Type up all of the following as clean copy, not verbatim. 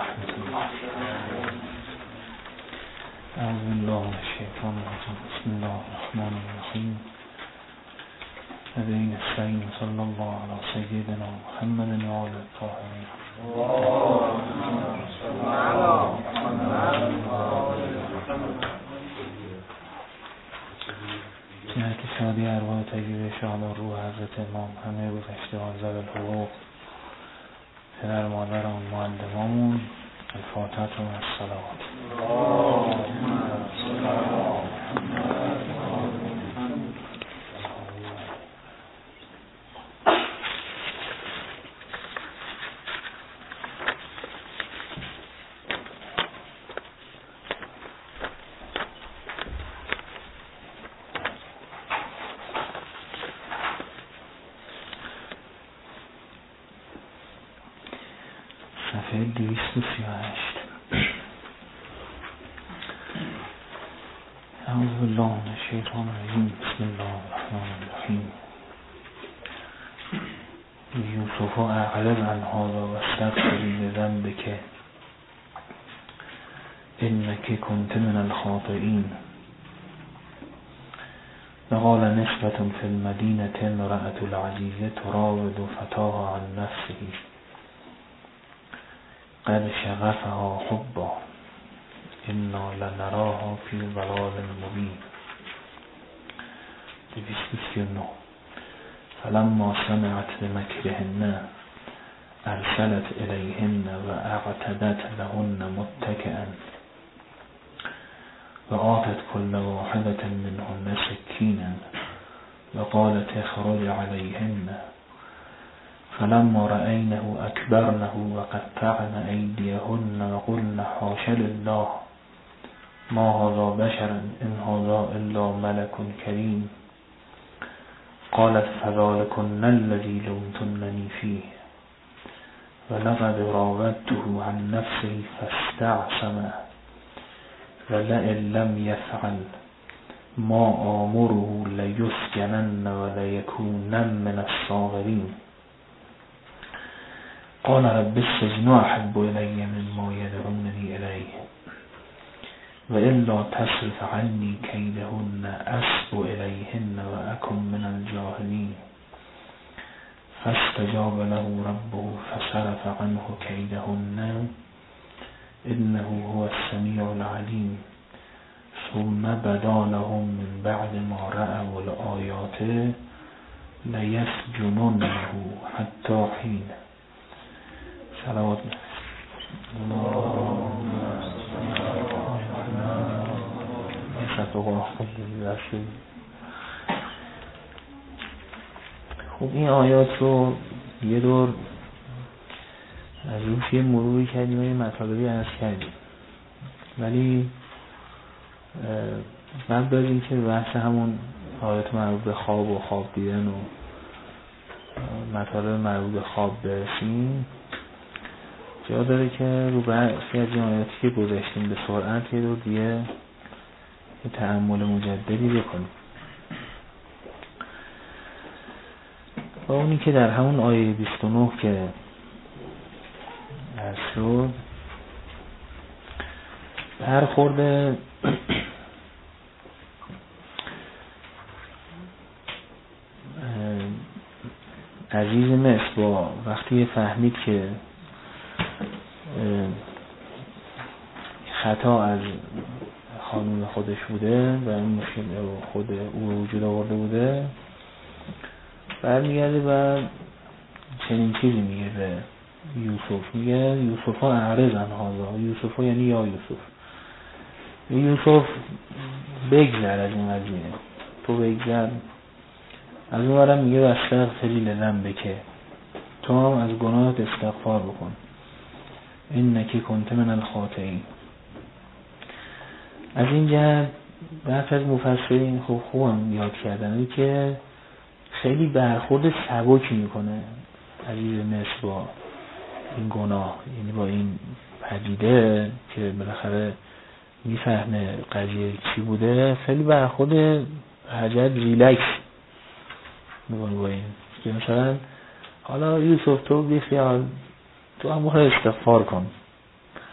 ورحمة الله. أعوذ بالله من الشيطان الرجيم. بسم الله الرحمن الرحيم. نبينا السعيد صلى الله على سيدنا محمد وعلى الطاهرين. جهت شادی ارواح طیبه شهداء روح حضرت امام همه گذشته و زر الحقوق پدر مادرمون معلمامون الفاتحه و الصلوات. صفحه 238. اعوذ بالله من الشیطان الرجیم. بسم الله الرحمن الرحیم. یوسف اعرض عن هذا واستغفر لذنبك انك كنت من الخاطئين. وقال نسبة في المدينة امرأة العزيز تراود فتاها عن نفسه قد شغفها حبا انا لنراها فی ضلال مبین. 239. فلما سمعت بمكرهن ارسلت الیهن و اعتدت لهن متکئا و آتت كل واحدة منهن سكینا و قالت اخرج علیهن فلما رأينه أكبرنه وقطعن أيديهن وقلن حاش لله ما هذا بشرا إن هذا إلا ملك كريم. قالت فذلكن الذي لمتنني فيه ولقد راودته عن نفسه فاستعصم ولئن لم يفعل ما آمره ليسجنن وليكونن من الصاغرين. قال رب السجن أحب إلي مما يدعونني إليه وإلا تصرف عني كيدهن أصب إليهن وأكن من الجاهلين. فاستجاب له ربه فصرف عنه كيدهن إنه هو السميع العليم. ثم بدا لهم من بعد ما رأوا الآيات ليسجننه حتى حين. صلوات خب این آیات رو یه دور از روش یه مروری کردیم و یه مطالبی عرض کردیم، ولی قبل از این که بحث همون آیات مربوط به خواب و خواب دیدن و مطالب مربوط به خواب برسیم، جا داره که رو برخی از این آیاتی که گذاشتیم به سرعت یه دور دیگه یه تأمل مجددی بکنیم. و اونی که در همون آیه 29 که عرض شد برخورد عزیز مصر با وقتی فهمید که خطا از خانم خودش بوده و این مشکل خود او وجود آورده بوده، برمیگرده و چنین چیزی میگه به یوسف، میگه یوسف ها اعرض عن هذا. یوسف ها یعنی یا یوسف بگذر از این قضیه، تو بگذر. از اون ورم میگه واستغفر لذنبک، تو هم از گناهت استغفار بکن، انک کنت من الخاطئین. از این جهت برخی از مفسرین خوبم یاد کردن که خیلی برخورد سبکی میکنه عزیز مصر با این گناه، یعنی با این پدیده که بالاخره میفهمه قضیه چی بوده، خیلی برخورد حجت ریلکس میکنه با این که مثلا حالا یوسف تو بی خیال، تو هم باید استغفار کن،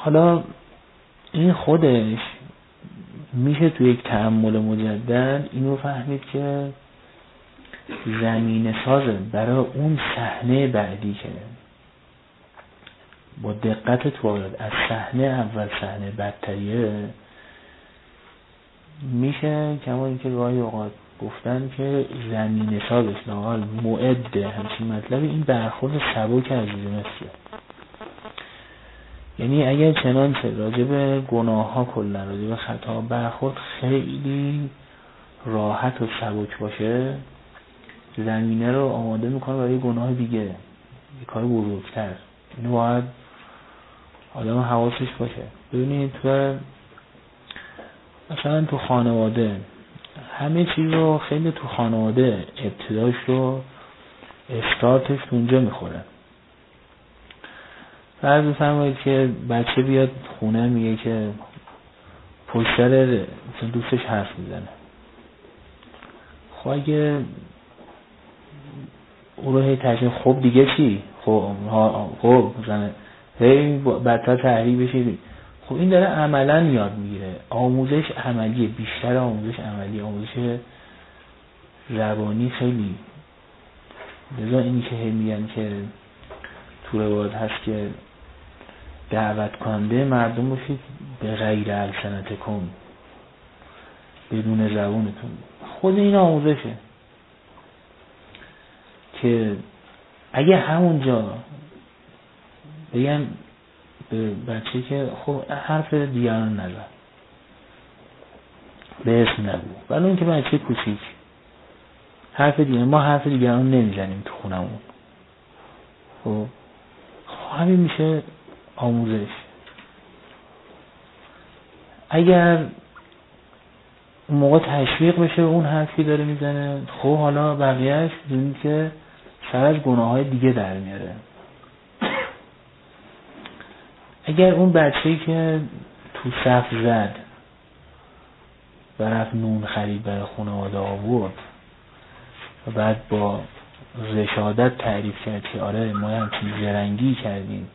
حالا این خودش میشه توی یک تأمل مجدد اینو فهمید که زمینه سازه برای اون صحنه بعدی که با دقت توالد از صحنه اول صحنه بدتریه، میشه کما اینکه گاهی اوقات گفتن که زمینه سازش لااقل معد همچین مطلب این برخورد سبک عزیز مثل، یعنی اگر چنانچه راجع به گناه ها کلا راجع به خطا برخورد خیلی راحت و سبک باشه، زمینه رو آماده میکنه برای گناه دیگه، یه کار بزرگتر. اینو باید آدم حواسش باشه. ببینید تو مثلا تو خانواده همه چیز رو خیلی تو خانواده ابتداش رو استارتش اونجا میخوره. فرض بفرمایید که بچه بیاد خونه میگه که پشت سر دوستش حرف میزنه. خب اگه او رو هی تشریح خب دیگه چی؟ خب مثلا هی بدتر تحریف بشه. خب این داره عملا یاد میگیره. آموزش عملیه، بیشتر آموزش عملی، آموزش زبانی خیلی. لذا اینی که هی میگن که تو روایت هست که دعوت کننده مردم باشید به غیر السنتکم، بدون زبونتون. خود این آموزشه که اگه همونجا بگن به بچه که خب حرف دیگران نزن، به اسم نگو، ولی اون که بچه کوچیک حرف دیگران، ما حرف دیگران نمیزنیم تو خونمون، خب همین میشه آموزش. اگر اون موقع تشویق بشه اون حرفی داره میزنه، خب حالا بقیهش دونید که سر از گناه های دیگه در میاره. اگر اون بچه‌ای که تو صف زد برفت نون خرید برای خانواده آورد و بعد با رشادت تعریف کرد که آره ما همچین زرنگی کردیم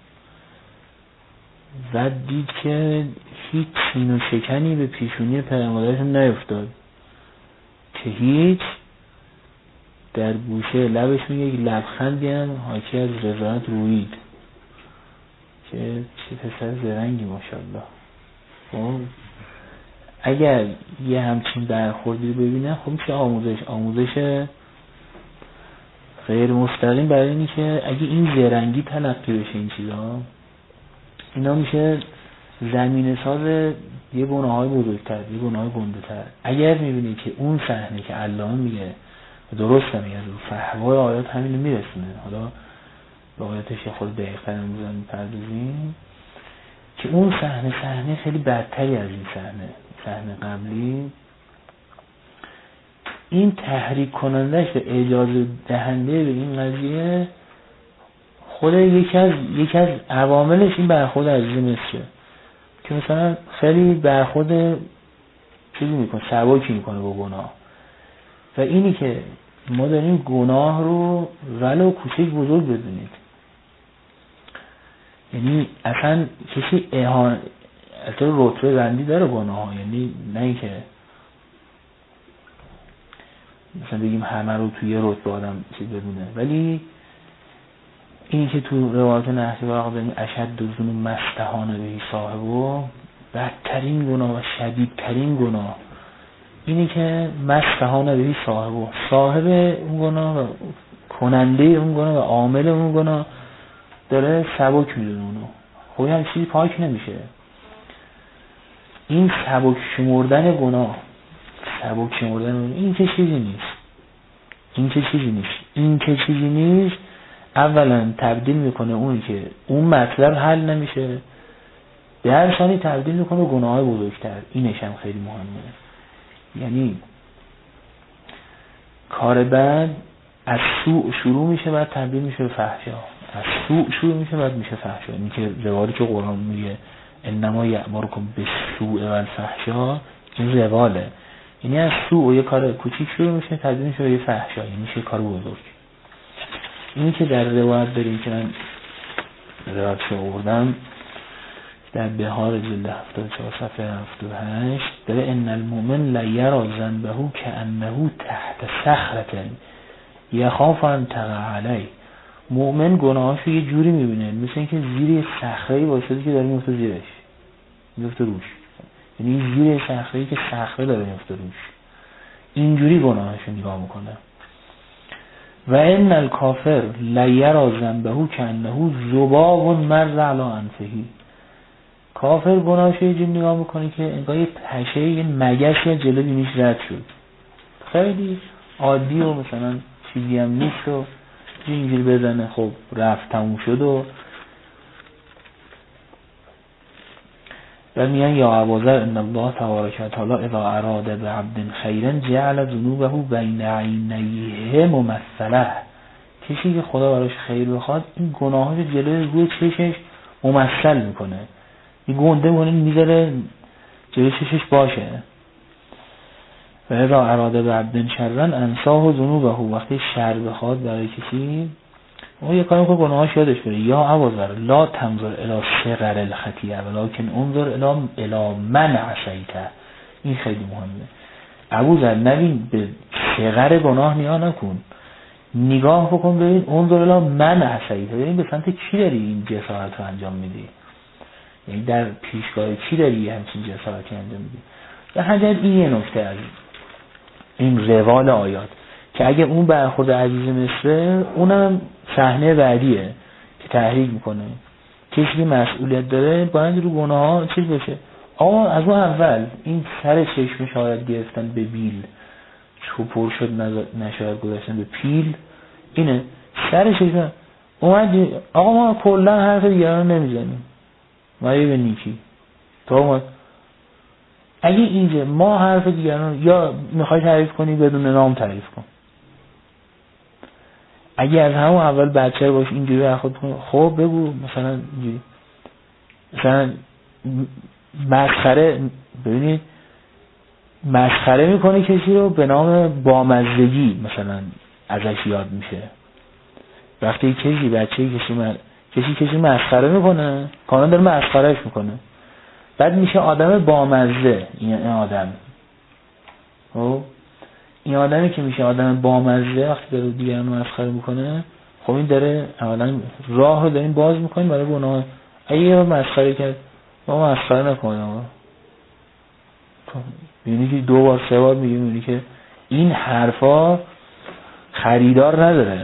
و دید که هیچ چین و شکنی به پیشونی پدرمادرشون نیفتاد، که هیچ در گوشه لبشون یک لبخندی هم حاکی از رضایت رویید که چه پسر زرنگی ماشاءالله. خب اگر یه همچین برخوردی ببینن خب میشه آموزش غیر مستقیم برای اینی که اگه این زرنگی تلقی بشه این چیزا، اینا میشه زمینه ساز یه گناه‌های بزرگتر، یه گناه‌های گنده‌تر. اگر میبینی که اون صحنه که علامه میگه درست میگه فهوای آیات همینو میرسونه، حالا به آیاتش خود دقیق‌تر امروز میپردازیم که اون صحنه خیلی بدتری از این صحنه قبلی، این تحریک کنندش و اجازه دهنده به این قضیه خود یکی از عواملش این برخورد عزیز مصره که مثلا خیلی برخورد چیزی میکنه، سبکی میکنه با گناه. و اینی که ما داریم گناه رو ولو کوچک بزرگ بدونید، یعنی اصلا کسی اصلا رتبه بندی داره گناه ها، یعنی نه اینکه مثلا بگیم همه رو توی رتبه آدم چیز بدونه، ولی این که تو روایت نحسی واقع داریم اشد دوزون مستحانه بهی صاحبو، بدترین گناه و شدیدترین گناه اینی که مستحانه بهی صاحبو، صاحب اون گناه و کننده اون گناه و عامل اون گناه داره سبک میدونه اونو، خب هم چیزی پاک نمیشه. این سبک شمردن گناه این که چیزی نیست. اولا تبدیل میکنه اون که اون مطلب حل نمیشه، به هر ثانی تبدیل میکنه گناه بزرگتر. اینش هم خیلی مهمه. یعنی کار بد از سوء شروع میشه بعد تبدیل میشه به فحشا، از سوء شروع میشه بعد میشه فحشا. این که روایی که قرآن میگه انما یأمرکم بالسوء والفحشا، این رواله، یعنی از سوء یه کار کوچیک شروع میشه تبدیل میشه به یه فحشا، یعنی میشه کار بزرگ. اینی که در روایت داریم که من روایتش آوردم در بهار جلد 74 صفحه 78 داره ان المؤمن لا یرا ذنبه کانه تحت صخره یخاف ان تقع علیه. مؤمن گناهاشو یه جوری میبینه مثل اینکه زیر صخره‌ای وایساده که داره میفته زیرش، میفته روش، یعنی زیر صخره‌ای که صخره داره میفته روش، اینجوری گناهاشو نگاه میکنه. و ان الکافر لا یرا ذنبه کانه ذباب مر علی انفه. کافر گناهاشو یه جوری نگاه میکنه که انگار یه پشه، یه مگس یا جلو بینیش رد شد، خیلی عادی و مثلا چیزی هم نیست و اینجوری بزنه خب رفت تموم شد. و میگن یا ابوذر ان الله تبارک و تعالی اذا اراد بعبد خیرا جعل ذنوبه بین عینیه ممثله. کسی که خدا براش خیر بخواد این گناهاش جلوی روی چشش ممثل میکنه، این گنده کنه میذاره جلوی چشش باشه. و اذا اراد بعبد شرا انساه ذنوبه. وقتی شر بخواد برای کسی اون یه کاری که گناهاش یادش بره. یا ابوذر لا تنظر الی صغر الخطیئه ولکن انظر الی من عصیته. این خیلی مهمه. ابوذر نبین به صغر گناه نگاه نکن، نگاه بکن ببین انظر الی من عصیته، ببین به سمت کی داری این جسارت رو انجام میدی، یعنی در پیشگاه کی داری همچین جسارتی انجام میدی. به همین این یه نکته از این روال آیات که اگه اون برخورد عزیز مصر اونم صحنه بعدیه که تحریک میکنه. کسی که مسئولیت داره باید رو گناه ها چیز بشه. آقا از اون اول این سر چشم شاید گرفتن به بیل چوپور شد نشاید گذاشتن به پیل، اینه سر چشم اومد. آقا ما کلا حرف دیگران نمیزنیم، ما یه به نیکی تو اگه اینجا ما حرف دیگران یا میخوای تعریف کنی بدون نام تعریف کن. اگه از همون اول بچه باش اینجوری برخورد کنی خب بگو مثلا اینجوری مثلا مسخره. ببینید مسخره میکنی کسی رو به نام بامزدگی مثلا ازش یاد میشه. وقتی کسی بچه کسی مسخره میکنه کانون داره مسخرهش میکنه بعد میشه آدم بامزه. این آدم این آدمی که میشه آدم بامزه وقتی داره دیگران رو مسخره میکنه خب این داره اولا راه رو داریم باز میکنیم برای گناه. اگه یه مسخره کرد ما مسخره نکنیم، یعنی که 2 بار 3 بار میگیم یعنی که این حرفا خریدار نداره.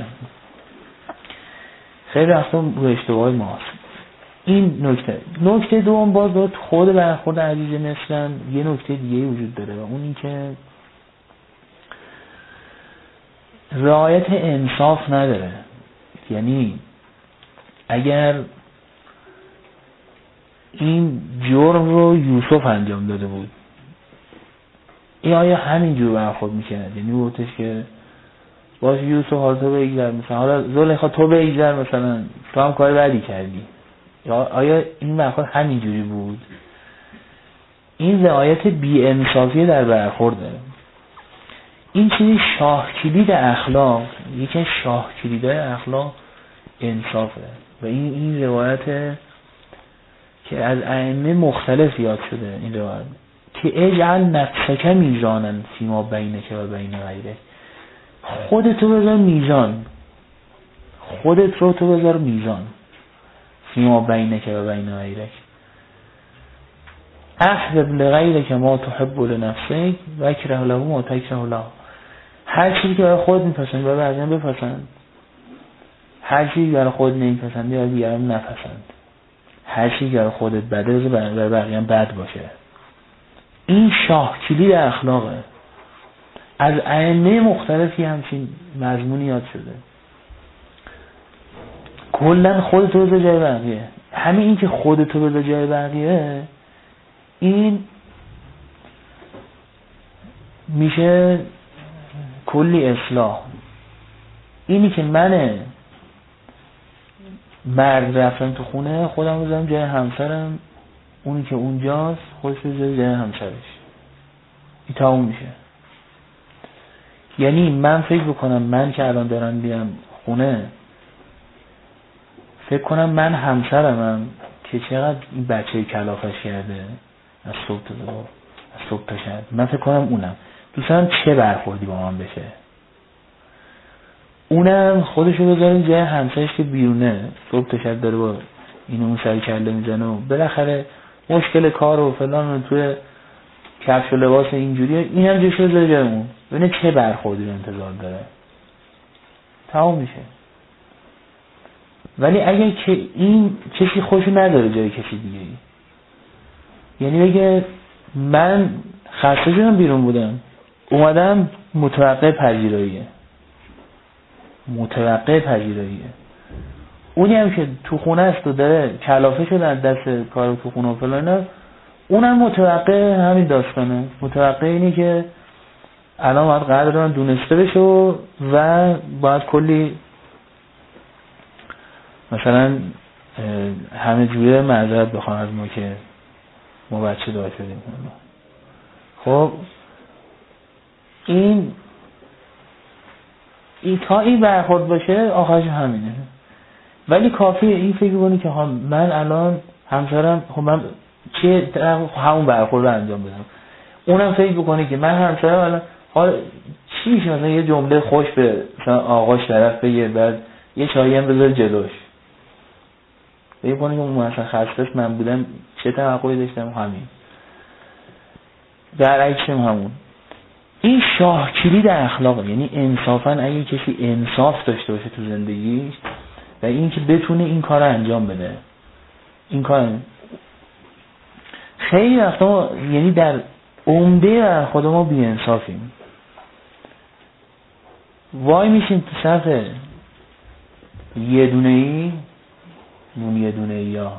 خیلی اصلا رو اشتباه ماست این نکته دوم. باز داره خود برخورد عزیز مثلا یه نکته دیگه وجود داره و اون این که رعایت انصاف نداره. یعنی اگر این جرم رو یوسف انجام داده بود این آیا همینجور برخورد میکرد؟ یعنی بودش که باش یوسف حالا تو بگذر مثلا حالا زلیخا تو بگذر مثلا تو هم کار بدی کردی، آیا این برخورد همینجوری بود؟ این رعایت بی‌انصافی در برخورد داره. این چیزی شاه کلید اخلاق، یکی از شاه کلیدهای اخلاق انصافه و این روایت که از ائمه مختلف یاد شده. این روایت که اجعل نفسک میزانا فیما بینک و بین غیرک، خودتو بذار میزان، خودت رو تو بذار میزان فیما بینک و بین غیرک. احبب لغیرک ما تحب لنفسک و اکره له ما تکره له. هر چیزی که برای خود میپسند برای بقیه بپسند، هر چیزی برای خود نمیپسندی برای دیگران نپسند، هر چیزی که برای خودت بده برای بقیه بد باشه. این شاه کلید اخلاقه. از ائمه مختلفی همچین مضمونی یاد شده. کلا خودتو بذار جای بقیه. همین این که خودتو بذار جای بقیه این میشه کلی اصلاح. اینی که من مرد رفتم تو خونه خودم بذارم جای همسرم، اونی که اونجاست خودش بذاره جای همسرش، این تموم میشه. یعنی من فکر بکنم من که الان دارم بیام خونه فکر کنم من همسرمم که چقدر این بچه کلافش کرده از صبح تا شب. من فکر کنم اونم دوست دارم چه برخوردی با من بشه، اونم خودشو بذاریم جای همسایش که بیرونه صبح تا شب داره با این اون سر کله میزنه و بالاخره مشکل کار و فلان و توی کفش و لباس اینجوری، این هم جوشو بذاره جای اون، ببینه چه برخوردی رو انتظار داره، تمام میشه. ولی اگه که این کسی خوشو نداره جای کسی دیگه، یعنی بگه من خسته شدم بیرون بودم اومدم متوقع پذیراییه، اونی هم که تو خونه است و داره کلافه شده از دست کار تو خونه و فلانه، اونم متوقع همین داستانه، متوقع اینی که الان باید قدر دونسته بشه و باید کلی مثلا همه جوره معذرت بخوام از ما که ما بچه دار شدیم. خب این تا این برخورد باشه آخرش همینه. ولی کافیه این فکر کنی که من الان همسرم، خب من چه همون برخورد رو انجام بدم، اونم فکر بکنه که من همسرم الان حالا چی میشه، مثلا یه جمله خوش به مثلا آقاش طرف بگه، بعد یه چایی هم بذاره جلوش، فکر کنه که اون مثلا خسته‌اش من بودم چه توقعی داشتم، همین در عکسم همون. این شاه کلید اخلاقه، یعنی انصافا اگه کسی انصاف داشته باشه تو زندگیش و این که بتونه این کار رو انجام بده، این کار خیلی وقتا یعنی در عمده خود ما بی انصافیم، وای میشیم تو صف یه دونه‌ای ها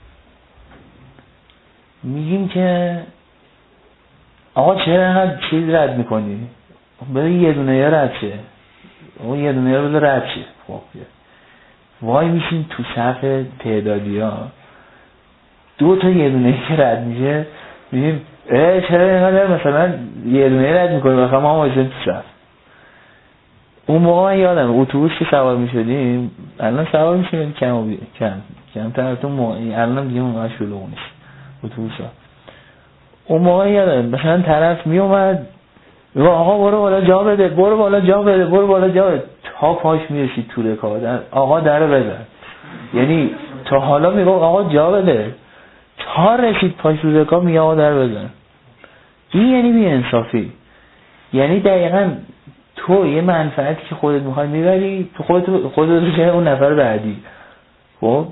میگیم که آقا چرا اینقدر چیز رد میکنی؟ بذار یه دونه ها رد شه، اون یه دونه ها بذار رد شه. خب وای میشیم تو صف تعدادی ها 2 تا یه دونه که رد میشه، میگیم چرا اینقدر مثلا یه دونه رد میکنی، بخواه ما وایسیم تو صف. اون موقع من یادم اتوبوس که سوار میشدیم، الان سوار میشیم کم ترتون الان دیگه اونقدر شلوغ نیست اتوبوس ها. اون موقع یادم مثلا طرف میومد میگه آقا برو بالا جا بده، برو بالا جا بده، تا پاش میرسید تو رکاب آقا در بزن. یعنی تا حالا میگه آقا جا بده، تا رسید پاش رو رکاب میگه آقا در بزن. این یعنی بی انصافی، یعنی دقیقاً تو یه منفعتی که خودت میخوای میبری تو خودت رو جای اون نفر بعدی. خب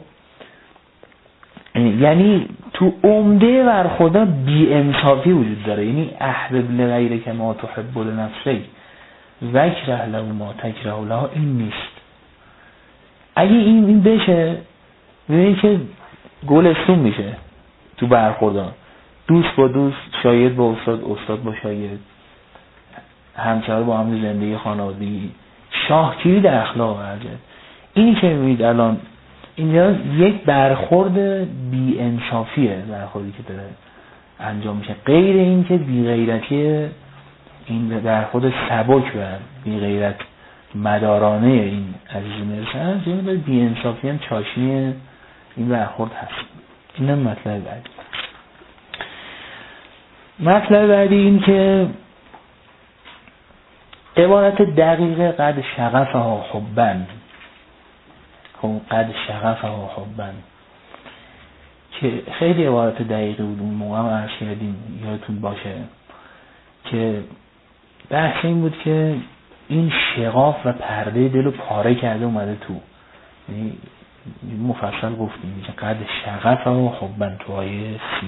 یعنی تو عمده برخوردا بی انصافی وجود داره، یعنی احبب لغیرک ما تحب لنفسک وکره له ما تکره له، این نیست. اگه این بشه میبینی که گلستون میشه تو برخوردا، دوست با دوست، شاگرد با استاد، استاد با شاگرد، همسر با هم زندگی خانوادگی، شاهکیری در اخلاق ورزه. اینی که میبینید الان اینجا یک برخورد بی انصافیه، برخوردی که داره انجام میشه، غیر این که بی غیرتی، این برخورد سبک و بی غیرت مدارانه این عزیز مرسن، جمعه بی انصافی هم چاشنی این برخورد هست. این هم مطلب بعدی. مطلب بعدی این که عبارت دقیقه قد شغفها حبن، قد شغفها حبن که خیلی عبارت دقیقه بود، اون موقع هم عرض کردیم یادتون باشه که بحث این بود که این شغاف و پرده دل رو پاره کرده اومده تو، یعنی مفصل گفتیم که قد شغفها حبن تو آیه 30.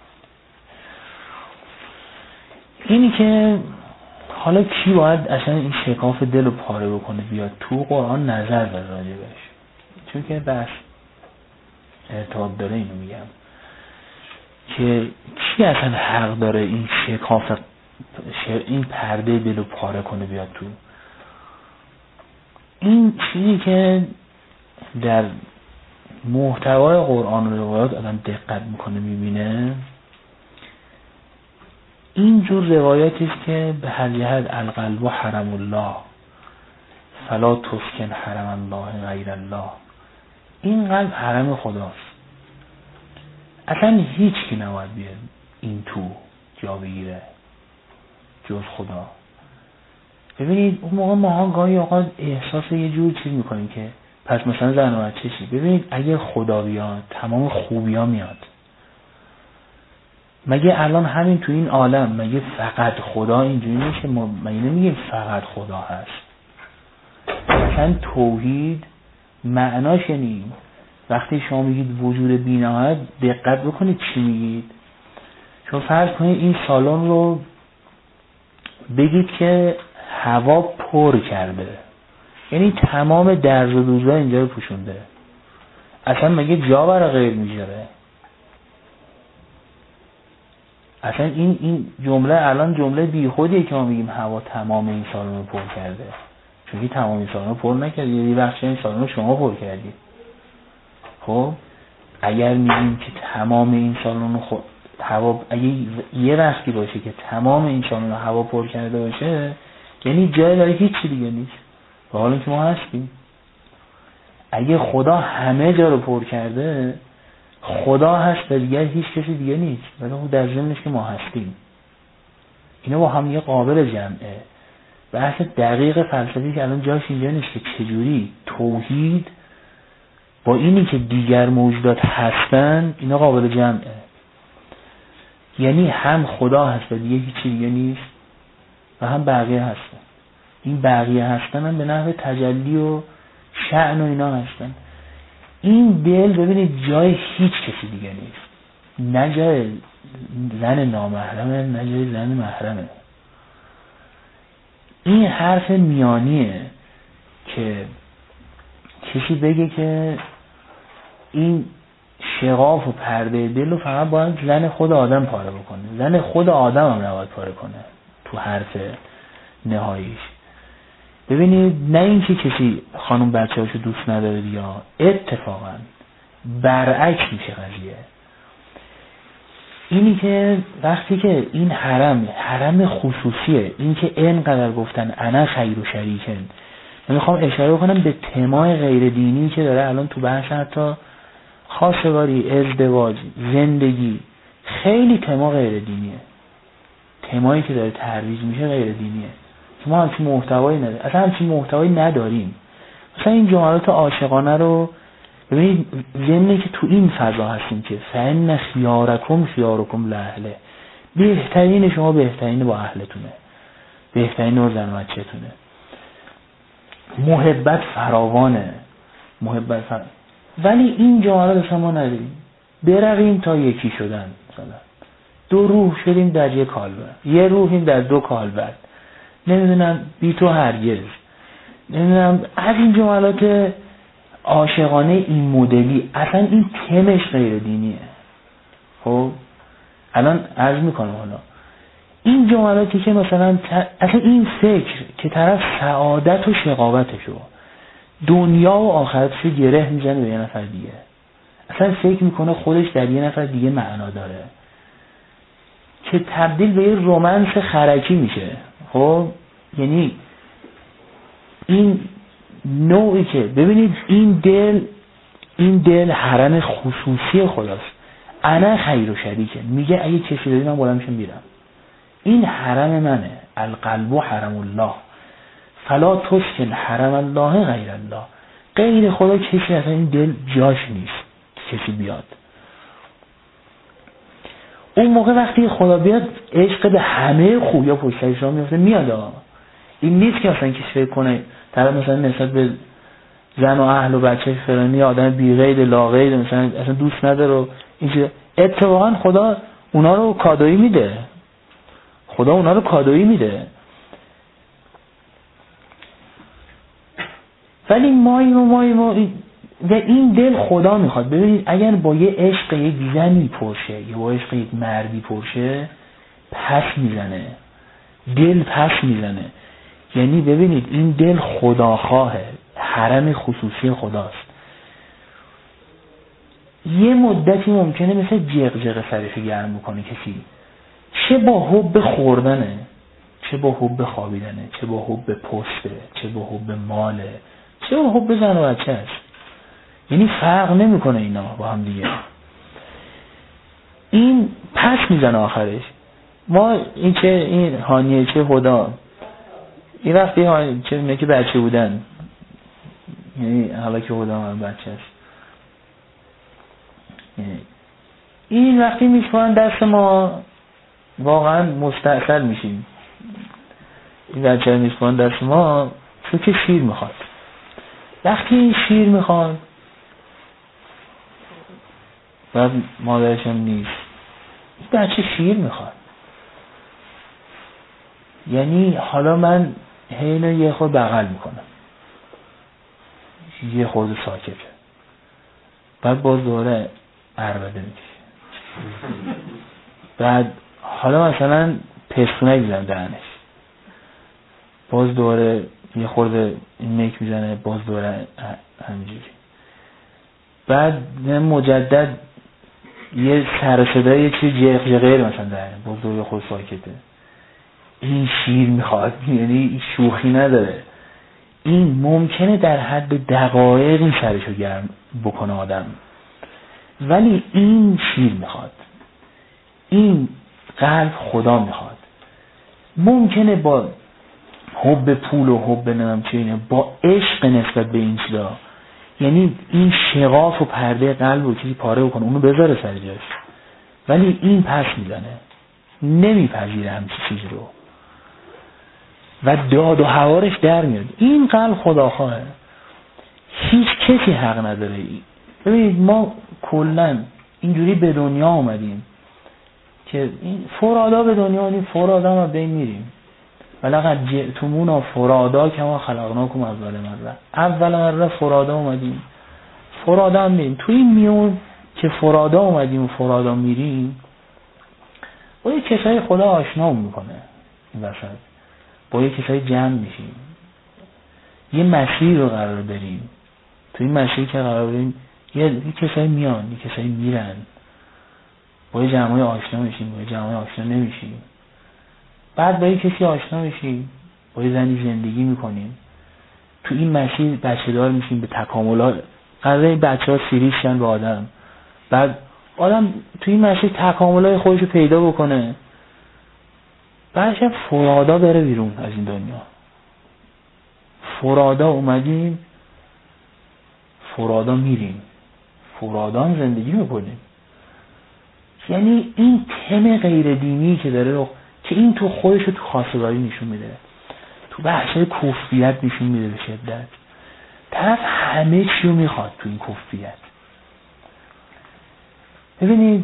اینی که حالا کی باید اصلا این شکاف دل رو پاره بکنه بیاد تو قرآن نظر بر راجبش، چون که بس ارتباط داره. اینو میگم که کی اصلا حق داره این شکاف این پرده دل رو پاره کنه بیاد تو. این چیزی که در محتوای قرآن و روایات آدم دقت میکنه میبینه، این جور روایاتی است که به هر جهت القلب و حرم الله فلا تسکن حرم الله غیر الله، این قلب حرم خداست، اصلا هیچ کی نباید بیاد این تو جا بگیره جز خدا. ببینید اون موقع ماها گاهی اوقات احساس یه جور چیز میکنیم که پس مثلا زن و بچه چی؟ ببینید اگه خدا بیاد تمام خوبی ها میاد. مگه الان همین تو این عالم مگه فقط خدا اینجوری نیست که ما مگه نمیگیم فقط خدا هست؟ مثلا توحید معناش یعنی وقتی شما میگید وجود بی‌نهایت دقت بکنید چی میگید. شما فرض کنید این سالن رو بگید که هوا پر کرده، یعنی تمام درز و دوزا اینجا رو پوشونده، اصلا مگه جا برای غیر میذاره؟ اصلا این جمله الان جمله بیخودیه که ما میگیم هوا تمام این سالن رو پر کرده، چون که تمام این سالن رو پر نکرد، یه بخش این سالن رو شما پر کردید. خب اگر میگیم که تمام این سالن رو هوا، اگه یه وقتی باشه که تمام این سالن رو هوا پر کرده باشه، یعنی جای برای هیچی دیگه نیست، به حال که ما هستیم. اگه خدا همه جا رو پر کرده، خدا هست و دیگر هیچ کسی دیگه نیست، ولی خب در ضمنش که ما هستیم. اینا با هم یه قابل جمعه. بحث دقیق فلسفی که الان جاش اینجا نیست که چجوری توحید با اینی که دیگر موجودات هستن اینا قابل جمعه. یعنی هم خدا هست و دیگه هیچی دیگه نیست و هم بقیه هستن. این بقیه هستن هم به نحو تجلی و شأن و اینا هستن. این دل ببینید جای هیچ کسی دیگه نیست، نه جای زن نامحرمه نه جای زن محرمه. این حرف میانیه که کسی بگه که این شقاف و پرده دل رو فقط باید زن خود آدم پاره بکنه. زن خود آدم هم نباید پاره کنه تو حرف نهاییش. ببینید نه این که کسی خانم بچه هاشو دوست نداره یا اتفاقا برعکس میشه قضیه. اینی که وقتی که این حرم خصوصیه، این که اینقدر گفتن انا خیر و شریکن، من میخوام اشاره کنم به تمای غیر دینی که داره الان تو بحث حتی خواستگاری، ازدواج، زندگی، خیلی تما غیر دینیه. تمایی که داره ترویج میشه غیر دینیه. ما همچین محتوایی نداریم، اصلا همچین محتوایی نداریم. مثلا این جملات عاشقانه رو ببینید، ضمنی که تو این فضا هستیم که فإن خیارکم لأهله، بهترین شما بهترین با اهلتونه، بهترین با زن و بچه‌تونه، محبت فراوانه، ولی این جملات شما نداریم. برقیم تا یکی شدن، مثلا 2 روح شدیم در 1 کالبد، 1 روحیم در 2 کالبد، نمیدونم بی تو هرگز، نمیدونم از این جملات عاشقانه این مدلی. اصلا این تمش غیر دینیه. خب الان عرض میکنم حالا این جملاتی که مثلا اصلا این فکر که طرف سعادت و شقاوتشو دنیا و آخرتشو گره میزنه به یه نفر دیگه، اصلا فکر میکنه خودش در یه نفر دیگه معنا داره، که تبدیل به یه رومنس خرکی میشه. خب یعنی این نوعی که ببینید این دل حرم خصوصی خداست. انا خیر و شریکه، میگه اگه کسی داری من بالا میشم میرم، این حرم منه. القلب حرم الله فلا تسکن حرم الله غیر الله، غیر خدا کسی اصلا این دل جاش نیست کسی بیاد. اون موقع وقتی خدا بیاد عشق به همه خوبیا پشتش را میفته میاد. این نیست که اصلا کسی فکر کنه طرف مثلا نسبت به زن و اهل و بچه فلانی آدم بی قید لا قید مثلا اصلا دوست نداره و این. اتفاقا خدا اونا رو کادویی میده. ولی ما و این دل خدا میخواد. ببینید اگر با یه عشق یک زنی پرشه یا با عشق یک مردی پرشه پس میزنه، دل پس میزنه. یعنی ببینید این دل خداخواهه، حرم خصوصی خداست. یه مدتی ممکنه مثل جغجغ سرش گرم بکنه کسی، چه با حب خوردنه، چه با حب خوابیدنه، چه با حب پسته، چه با حب ماله، چه با حب زن و بچه است. یعنی فرق نمیکنه اینا با هم دیگه. پس میزنه آخرش. ما این هانیه چه خدا این وقتی چه که بچه بودن، یعنی حالا که خدا من بچه است، این وقتی میشونن دست ما واقعا مستاصل میشیم. این بچه میشونن دست ما چون که شیر میخواد. وقتی این شیر میخواد بعد مادرش هم نیست، این بچه شیر میخواد. یعنی حالا من اینو یه خود بغل میکنم، یه خود ساکته، بعد باز دوره عربده میشه، بعد حالا مثلا پستونه میزنم دهنش، باز دوره یه خورده میک میزنه، باز دوره همینجوری، بعد مجدد یه سر صدای یه چیز جغ جغیر مثلا دهنه، باز دوره خود ساکته. این شیر میخواد، یعنی شوخی نداره. این ممکنه در حد دقایق این سرشو گرم بکنه آدم، ولی این شیر میخواد. این قلب خدا میخواد. ممکنه با حب پول و حب نمیم چینه، با عشق نسبت به این چیزا، یعنی این شغاف و پرده قلب رو چیزی پاره بکنه، اونو بذاره سر جاش، ولی این پس میزنه، نمیپذیره همچین چیزی رو و داد و هوارش در میاد. این قلب خداخواهه، هیچ کسی حق نداره. ببینید ما کلن اینجوری به دنیا اومدیم که این فرادا به دنیا اومدیم، فرادا هم بین میریم. ولقد جئتمونا فرادا کما خلقناکم اول مره فرادا اومدیم، فرادا هم میریم. توی این میون که فرادا اومدیم و فرادا میریم، با یه کسای خدا آشنا میکنه، این وسط با یه کسای جمع میشیم، یه مسیر رو قرار بریم. توی این مسیر که قرار بریم یه کسای میان، یه کسای میرن، با یه جمعای آشنا میشیم، با یه جمعای آشنا نمیشیم. بعد با یه کسی آشنا میشیم، با یه زنی زندگی میکنیم، تو این مسیر بچه دار میشیم، به تکاملات قراره بچه ها سیریز شن به آدم. بعد آدم تو این مسیر تکاملات خودشو پیدا بکنه، بعدش فرادا بره بیرون از این دنیا. فرادا اومدیم، فرادا میریم، فرادا هم زندگی میکنیم. یعنی این تم غیر دینی که داره رو که این تو خودشو تو خواستگاری نشون میده، تو بحثای کفریت نشون میده به شدت. طرف همه چیو میخواد تو این کفریت. ببینید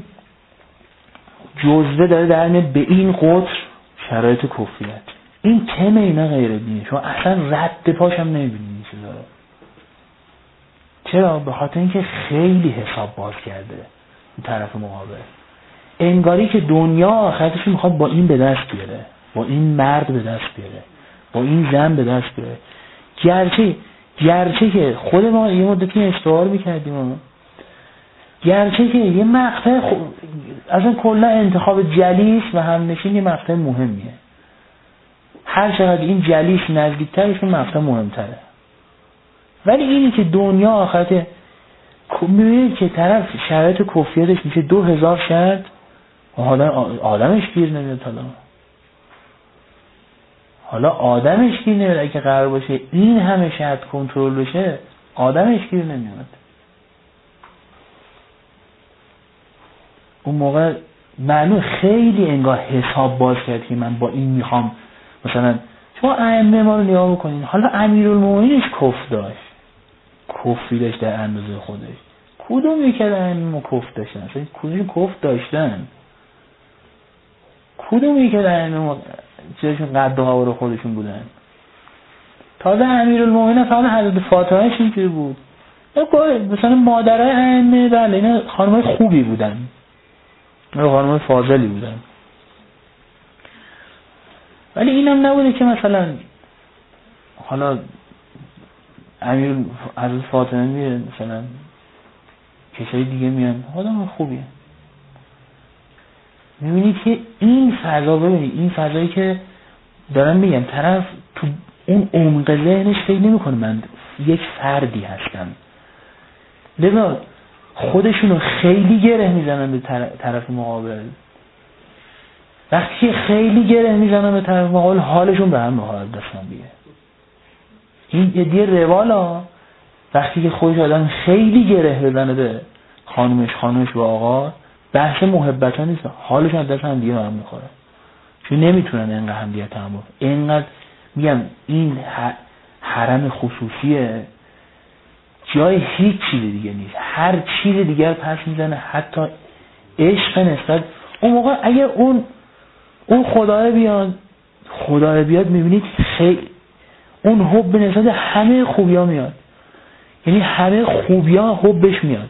جزوه داره در میاد به این قطر شرایط کفریت. این تم اینا غیر دینی، شما اصلا رد پاشم نمیبینید این چیزا رو. چرا؟ به خاطر اینکه خیلی حساب باز کرده این طرف مقابل. انگاری که دنیا آخرتش میخواد با این به دست بیاره، با این مرد به دست بیاره، با این زن به دست بیاره. گرچه که خود ما یه مدتی استعار میکردیم، گرچه که یه مقطع اصلا کلا انتخاب جلیس و همنشین یه مقطع مهمیه. هر چقدر این جلیس نزدیکترشون مقطع مهمتره. ولی اینی که دنیا آخرت میبینید که طرف شرایط کفریتش میشه 2000 شرط و آدمش گیر نمیاد. حالا آدمش گیر نمیاد. اگه قرار باشه این همه شرط کنترل بشه آدمش گیر نمیاد. اون موقع معلوم خیلی انگار حساب باز کرد که من با این میخوام. مثلا شما ائمه ما رو نگاه بکنین، حالا امیرالمومنینش کفر داشت، کفری داشت در اندازه خودش. کدوم یکی از ائمه ما کفر داشتن؟ اصلا کدوم کفر داشتن؟ کدوم یکی از ائمه ما چیزشون قد و قوار خودشون بودن؟ تازه امیرالمومنین فقط حضرت فاطمه اینجوری بود. مثلا مادرای ائمه بله اینا خانمای خوبی بودن، خانمای فاضلی بودن، ولی اینم نبوده که مثلا حالا امیر حضرت فاطمه میره مثلا کسای دیگه میان آدم خوبیه. میبینید که این فضا، ببینید این فضایی که دارم میگم، طرف تو اون عمق ذهنش فکر نمیکنه من یک فردی هستم، لذا خودشونو خیلی گره میزنن به طرف مقابل. وقتی خیلی گره میزنن به طرف مقابل حالشون به هم میخواد دستم بیه. این یه روالا وقتی که خودش آدم خیلی گره بزنه به خانومش به آقا، بحث محبت ها نیست، حالشون از دست هم دیگه هم میخوره، چون نمیتونن اینقدر هم دیگه تحمل. اینقدر میگم این حرم خصوصیه، جای هیچ چیز دیگه نیست، هر چیز دیگر پس میزنه، حتی عشق نسبت اون موقع. اگر اون خدای بیاد میبینید خیلی اون حب نسبت همه خوبی ها میاد، یعنی همه خوبی ها حبش میاد.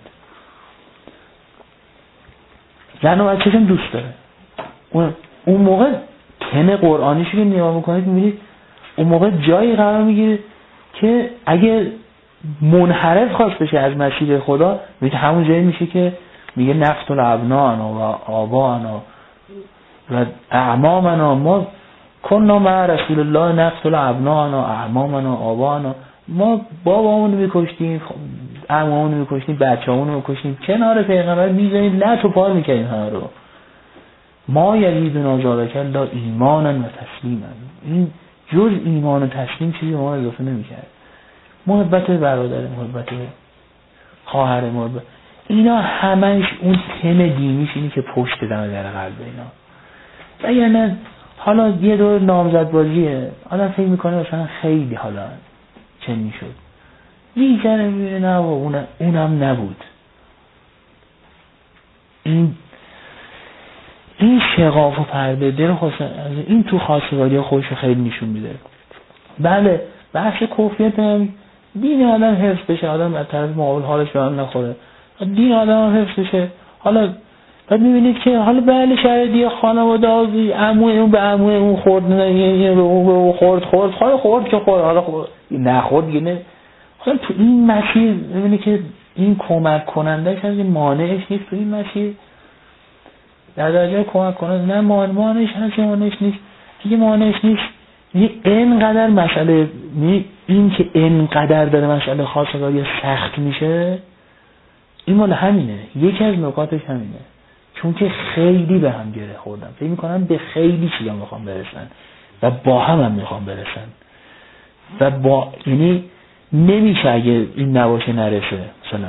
زن و بچه‌ش هم دوست داره. اون موقع تن قرآنیشو که نگاه میکنید میبینید اون موقع جایی قرار میگیره که اگه منحرف خواست بشه از مسیر خدا، میگه همون جایی میشه که میگه نقتل ابناءنا و آباءنا و اعمامنا، ما کنا مع رسول الله نقتل ابناءنا اعمامنا آباءنا، ما بابامون رو میکشتیم، عموامون رو میکشتیم، بچه‌مون رو میکشتیم، کنار پیغمبر میذاریم، لط و پار میکردیم همه رو. ما یزیدنا ذالک الا ایمانا و تسلیما، این جز ایمان و تسلیم چیزی ما اضافه نمیکرد. محبت برادر، محبت خواهر، محبت، اینا همش اون تم دینیش اینی که پشت دم در قلب اینا. و یعنی حالا یه دور نامزد بازیه، آدم فکر میکنه مثلا خیلی حالا چنین شد، میگره میبینه نه و اونم نبود. این شقاق و پرده دل خواستن این تو خواستگاری خوش خیلی نشون میده. بله بحث کفریت هم دین آدم حفظ بشه، آدم از طرف مقابل حالش به هم نخوره، دین آدم هم حفظ بشه. حالا بعد میبینید که حالا بله شاید خانواده عموی اون به عموی اون خورد، نه به اون خورد که خورد، حالا خورد نخورد دیگه نه. حالا تو این مسیر میبینید که این کمک کنندهش از این مانعش نیست، تو این مسیر در درجه کمک کننده نه مانعش هست، مانعش نیست. اگه مانعش نیست اینقدر مسئله این که اینقدر داره مسئله خواستگاری سخت میشه، این مال همینه، یکی از نکاتش همینه، چون که خیلی به هم گره خوردن، فکر میکنن به خیلی چیزا میخوام برسن و با هم میخوام برسن و یعنی نمیشه اگه این نباشه نرسه. مثلا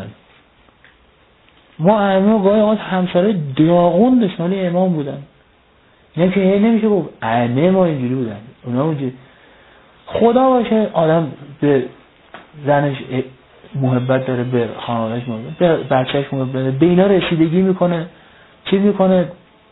ما ائمه گاهی اوقات همسر داغون دشمنی امام بودن، یعنی که نمیشه گفت ائمه ما اینجوری بودن، اونا اونجوری. خدا باشه آدم به زنش محبت داره، به خانواده‌اش محبت داره، به بچه‌اش محبت داره، به اینا رسیدگی میکنه، چی میکنه،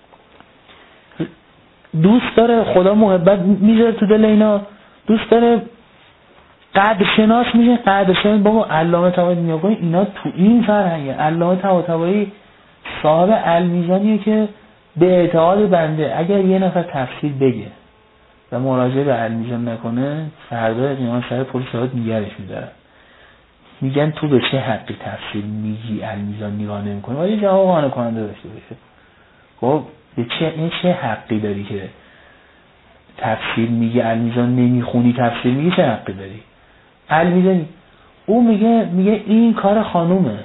دوست داره، خدا محبت میذاره تو دل اینا، دوست داره، قدرشناس میشه. قدرشناس بابا علامه طباطبایی نگاه کن، اینا تو این فرهنگه. علامه طباطبایی صاحب المیزانیه که به اعتقاد بنده اگر یه نفر تفسیر بگه و مراجعه به المیزان نکنه، فردا قیامت سر پلیس نگرش میدارن، میگن تو به چه حقی تفسیر میگی المیزان نگاه نمیکنه؟ ولی جواب قانع کننده داشته باشه. خب به چه حقی داری که تفسیر میگی المیزان نمیخونی، تفسیر میگی چه حقی داری؟ المیزان او میگه این کار خانومه،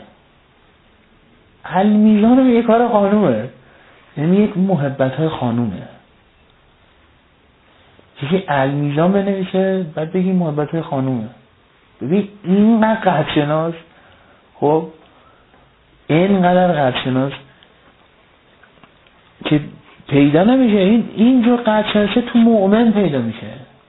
المیزان میگه کار خانومه، یعنی یک محبت های خانومه. چیزی المیزان بنویسه بعد بگی محبت های خانومه. ببین اینقدر قدرشناس، خب اینقدر قدرشناس که پیدا نمیشه. اینجور قدرشناسی تو مؤمن پیدا میشه،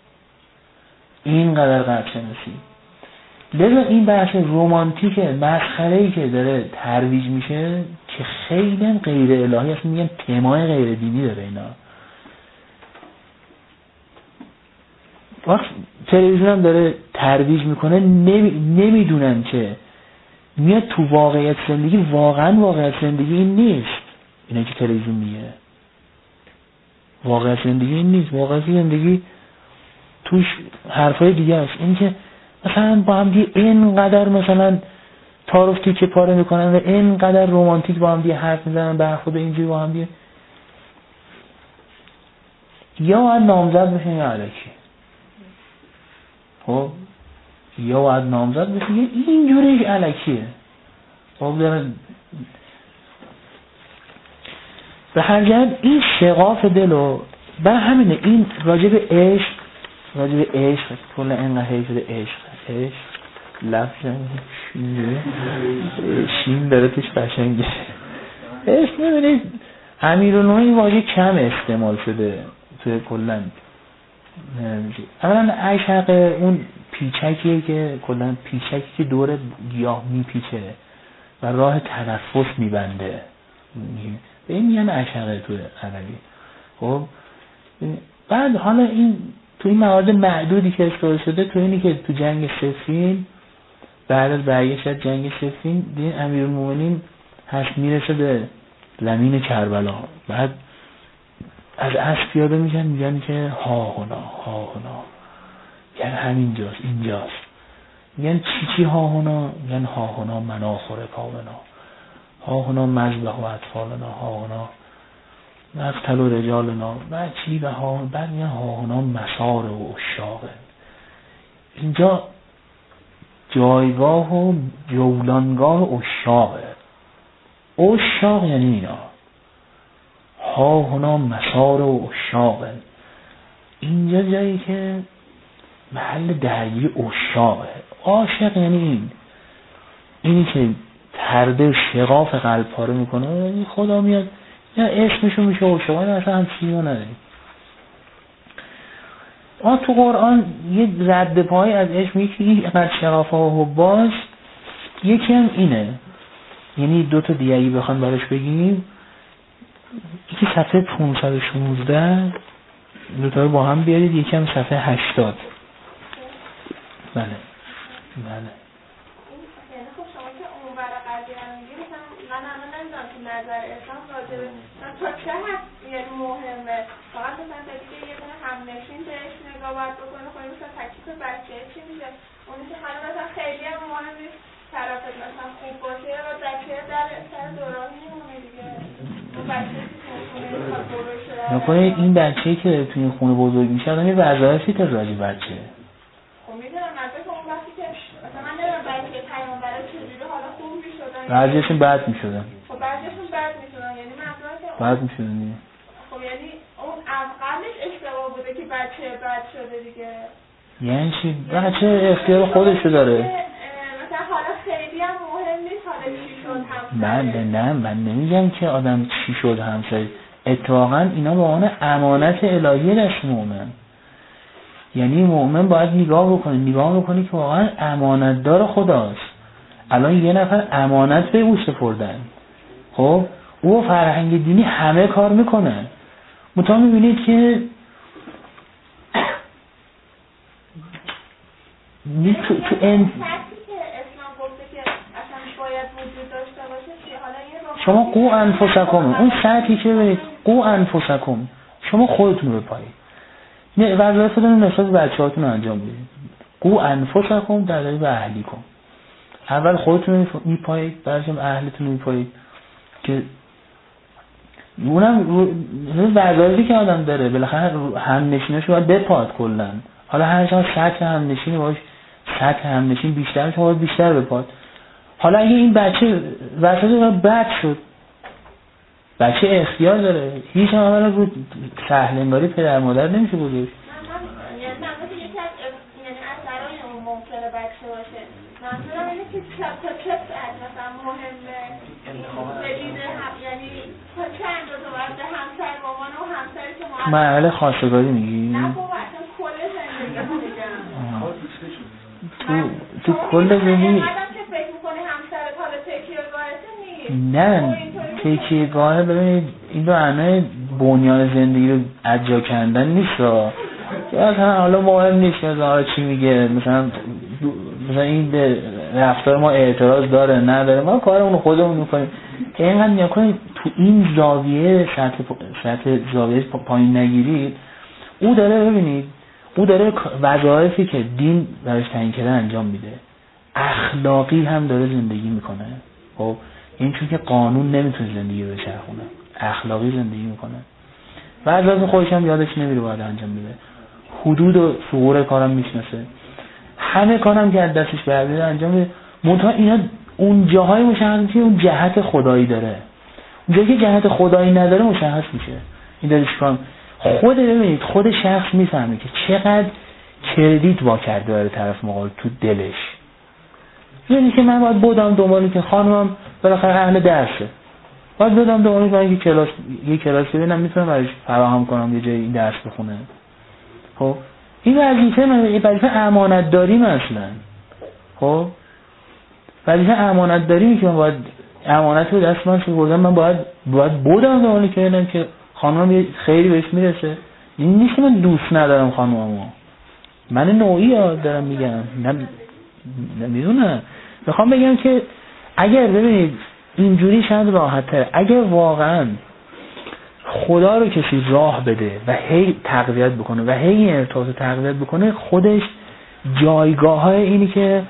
اینقدر قدرشناسی. لذا این بحث رومانتیک مسخره‌ای که داره ترویج میشه که خیلی غیر الهی است، میگن تمای غیر دینی داره اینا. وقت تلویزیون هم داره ترویج میکنه، نمیدونن که میاد تو واقعیت زندگی، واقعا واقعیت زندگی این نیست. اینا که تلویزیون میگه واقعیت زندگی این نیست. واقعیت زندگی توش حرفای دیگه است. این که مثلا با هم دیگه اینقدر مثلا تعارفی که پاره میکنن و اینقدر رومانتیک با هم دیگه حرف میزنن، برخورد اینجوری با هم دیگه، یا باید نامزد بشن یا الکی. خب یا باید نامزد بشن یا اینجوریش الکیه. خب به هر جهت این شغاف دلو برای همینه. این راجب عشق کلا اینقدر هی شده عشق لفظ شین داره توش قشنگه. عشق میبینید امیرالمومنین واژه کم استعمال شده توی کلا. اولا عشق اون پیچکیه که کلا پیچکی که دور گیاه میپیچه و راه تنفس میبنده، به این میگن عشقه توی عربی. خب بعد حالا این تو این موارد معدودی که استفاده شده، تو اینی که تو جنگ صفین بعد از برگشت از جنگ صفین دین امیرالمومنین هست میرسه به زمین کربلا، بعد از اسب پیاده میگن که ها هنا یعنی همینجاست، اینجاست. میگن چی ها هنا مناخور کامنا، ها هنا مذبح و اطفالنا، ها هنا مقتل و رجالنا، بعد چی به ها، بعد میگن ها هنا مسار و اشاقه. اینجا جایگاه و جولانگاه اشاقه. اشاق یعنی اینا، ها هنا مسار و اشاقه. اینجا جایی که محل درگیری اشاقه. عاشق یعنی اینی که پرده شغاف قلب پاره میکنه. خدا میاد یا اسمشو میشه اشاق، این اصلا هم چیزا نداریم. تو قرآن یه رد پای از عشق میگه که اینقدر شغاف و حباست. یکی هم اینه، یعنی دو تا دیگه اگه بخوام براش بگیم، یکی صفحه 516 دو تا رو با هم بیارید، یکی هم صفحه 80. بله خب شما که اون برای قضیه رو میگید، من نمیدونم که نظر اسلام راجبه تا چه هست یعنی مهمه. فقط مثلا دیگه یه دونه همنشین بهش نگاه باید بکنه، خب مثلا تکلیف بچه چی میشه؟ اونی که حالا مثلا خیلی هم مهم نیست طرفت مثلا خوب باشه و بچه در سر دورانی میمونه دیگه. اون بچه که خونه میخواد بزرگ شده، نکنه این بچه‌ای که توی این خونه بزرگ میشه آدم یه وظایفی تا راجع بچه. خب میدونم مثلا اون وقتی که مثلا من نمیدونم بچه پیامبره چجوری حالا خوب میشدن، بعضیشون بد میشدن. خب بعضیشون بد میشدن، یعنی منظورم که بد میشدن دیگه. خب یعنی اون قبلش اشتباه بوده که بچه بد شده دیگه. یعنی چی؟ بچه اختیار خودشو داره. مثلا حالا خیلی هم مهم نیست حالا چی شد همسره. من نمیگم که آدم چی شد همسره. اتفاقا اینا به عنوان امانت الهی دست مؤمن. یعنی مؤمن باید نگاه بکنه که واقعا امانتدار خداست. الان یه نفر امانت به او سپردن، خب او فرهنگ دینی همه کار میکنه. متا میبینید که تو این شما قو انفسکم، اون سطحی که ببینید قو انفسکم، شما خودتون رو بپایید، نه وظایفتون رو نسبت به بچه‌هاتون انجام بدید. قو انفسکم در ضمن اهلیکم، اول خودتون رو میپایید، بعدش اهلتون رو میپایید. که اونم وظایفی که آدم داره بالاخره هم نشیناشو باید بپاد کلا. حالا هر جا سطح هم نشینی باش، سطح هم نشین بیشتر شما باید بیشتر بپاد. حالا اگه این بچه وسط بد شد، بچه اختیار داره، هیچ هم اولا رو سهلنگاری پدر مادر نمیشه بودش. یعنی منظورم یکی از اثرهای اون ممکنه بچه باشه. منظورم اینه که تا چه ساعت مثلا مهمه بدید یعنی تا چه اندازه باید به همسر مامان و همسر شما مرحله خواستگاری میگی؟ نه بابا اصلا کل زندگی میگم. تو کل زندگی نه تکیه‌گاه. ببینید این دو معنای بنیان زندگی رو از جا کندن نیست را. مثلا حالا مهم نیست مثلا چی میگه، مثلا این به رفتار ما اعتراض داره نداره، ما کارمون خودمون میکنیم. اینقدر نیا کنید تو این زاویه سطح زاویه پایین نگیرید. او داره ببینید او داره وظایفی که دین براش تعیین کرده انجام میده، اخلاقی هم داره زندگی میکنه. خب این چون که قانون نمیتونه زندگی رو بچرخونه، اخلاقی زندگی میکنه و از لازم خودش هم یادش نمیره باید انجام میده. حدود و ثغور کارم میشناسه، همه کارم که از دستش برمیاد انجام میده. منتها اینا اون جاهای مشخصی که اون جهت خدایی داره، جایی که جهت خدایی نداره مشخص میشه این داره چیکار. ببینید خود شخص میفهمه که چقدر کردیت وا کرده برای طرف مقابل تو دلش. یعنی که من باید بودم دنبالی که خانمم بالاخره اهل درسه، باید بدم دنبالی که یه کلاس ببینم میتونم براش فراهم کنم یه جایی این درس بخونه. خب این وظیفه امانت داری مثلا. خب وظیفه امانت داری که من باید امانت رو دست من سپردم، من باید بودم دنبالی که ببینم که خانمم یه خیری بهش میرسه. این نیست که من دوست ندارم خانممو، من نوعی دارم میگم، نمیدونم. میخوام بگم که اگر ببینید اینجوری شاید راحته، اگر واقعا خدا رو کسی راه بده و هی تقویت بکنه و هی ارتباط تقویت بکنه، خودش جایگاه های اینی که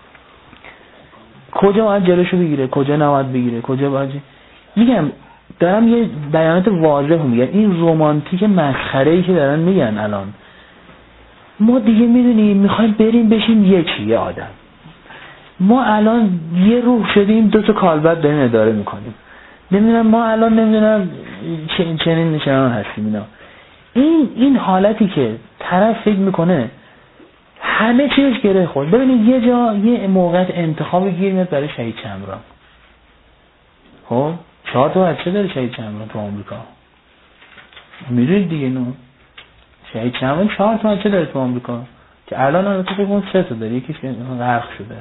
کجا باید جلوشو بگیره، کجا نباید بگیره، کجا باید میگم دارم یه بیانات واضح میگم. این رمانتیک مسخره‌ای که دارن میگن الان، ما دیگه میدونیم میخوایم بریم بشیم یه آدم. ما الان یه روح شدیم، 2 تا کالبد داریم اداره میکنیم. نمیدونم ما الان نمیدونم چنین نشان هستیم اینا. این حالتی که طرف فکر میکنه همه چیزش گره خورد. ببینید یه موقع انتخاب گیر میاد برای شهید چمران. خب 4 تا بچه داره شهید چمران تو آمریکا، میدونید دیگه نو شهید چمران 4 تا بچه داره تو آمریکا که الان البته فکر کنم 3 تا داره، یکیش غرق شده.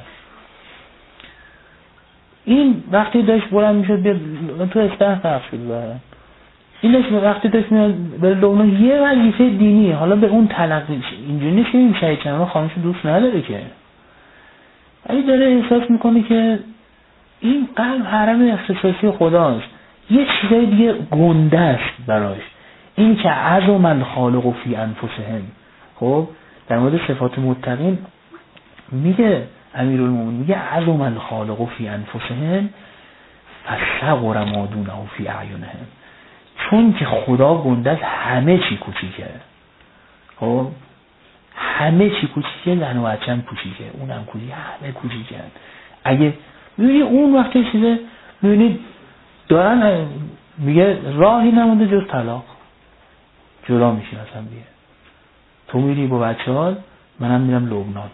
این وقتی داشت بلند میشد بیاد تو استخر غرق شد برن. این داشت وقتی داشت میاد بره لبنان یه وظیفه دینی، حالا به اون تلقی اینجوری نیست که این شهید چمران خانمشو دوست نداره که، ولی داره احساس میکنه که این قلب حرم اختصاصی خداست، یه چیزای دیگه گنده است براش. این که عظم الخالق فی انفسهم. خب در مورد صفات متقین میگه امیرالمومنین، میگه عظم الخالق فی انفسهم فصغر ما دونه فی اعینهم. چون که خدا گنده است، همه چی کوچیکه. خب همه چی کوچیکه، زن و بچه‌م کوچیکه، اونم کوچیکه، همه کوچیکن. اگه میبینی اون وقتی چیزه میبینید دارن میگه راهی نمونده جز طلاق، جدا میشین اصلا بیه. تو میری با بچه‌هات، منم میرم لبنان.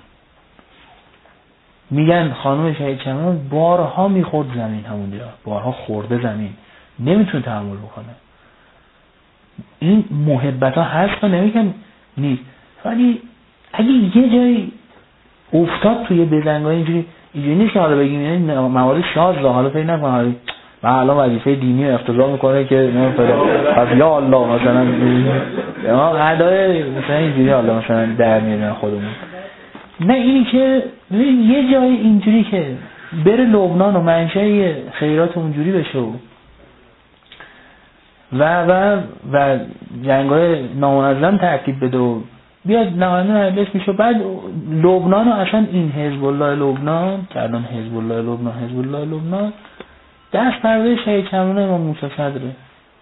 میگن خانم شهید چمران بارها میخورد زمین، همونجا بارها خورده زمین، نمیتونه تحمل بکنه. این محبت ها هست و نمیگم نیست، ولی اگه یه جایی افتاد توی بزنگاه اینجوری نیست که حالا بگیم یعنی موارد شاذه، حالا فکر نکن حالا من الان وظیفه دینی رو اقتضا میکنه که نه فلان یا الله مثلا ما ادای مثلا اینجوری حالا مثلا در میارن خودمون. نه اینی که یه جای اینجوری که بره لبنان و منشأ خیرات اونجوری بشه و جنگ‌های نامنظم ترتیب بده و بیاد نهایتاً بهش میشه. بعد لبنان و اصلا این حزب الله لبنان کردن، حزب الله لبنان دست پرده شهید چمران امام موسی صدره.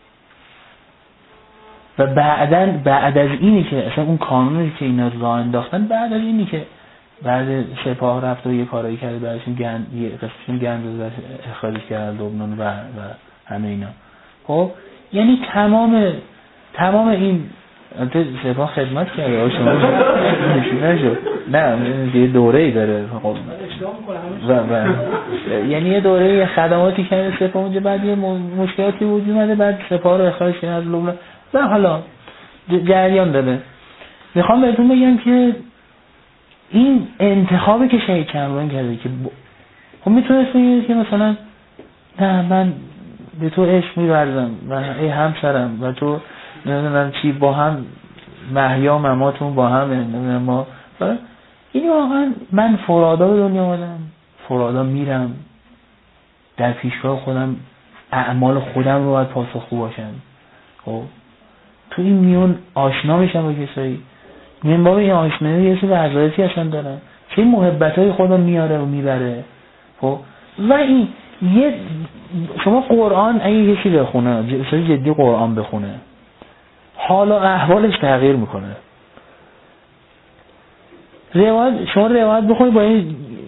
و بعد از اینی که اصلا اون قانونی که اینا راه انداختن، بعد از اینی که بعد سپاه رفت و یه کارایی کرده براشون یه قسمشون گند داشت اخراج کرد لبنان و همه اینا. خب یعنی تمام این سپاه خدمت کرده شما نشد. نه یه دوره‌ای داره خب و یعنی یه دوره خدماتی کرده سپاه اونجا، بعد یه مشکلاتی وجود اومده، بعد سپاه رو اخراج کرد از لبنان و حالا جریان داره. میخوام بهتون بگم که این انتخابی که شهید چمران کرده که خب میتونست بگید که مثلا نه من به تو عشق می‌ورزم و ای همسرم و تو نمیدونم چی با هم محیا مماتون با هم نمیدونم ما. این واقعا من فرادا به دنیا آمدم، فرادا میرم، در پیشگاه خودم اعمال خودم رو باید پاسخگو باشم. خب تو این میون آشنا میشم با کسایی، من بابا این آشنایی یه سری وظایفی اصلا دارن، چه محبتای خدا میاره و میبره. خب و این یه شما قرآن اگه یه چیزی بخونه، جدی قرآن بخونه، حالا احوالش تغییر میکنه. شما روایت بخونید با این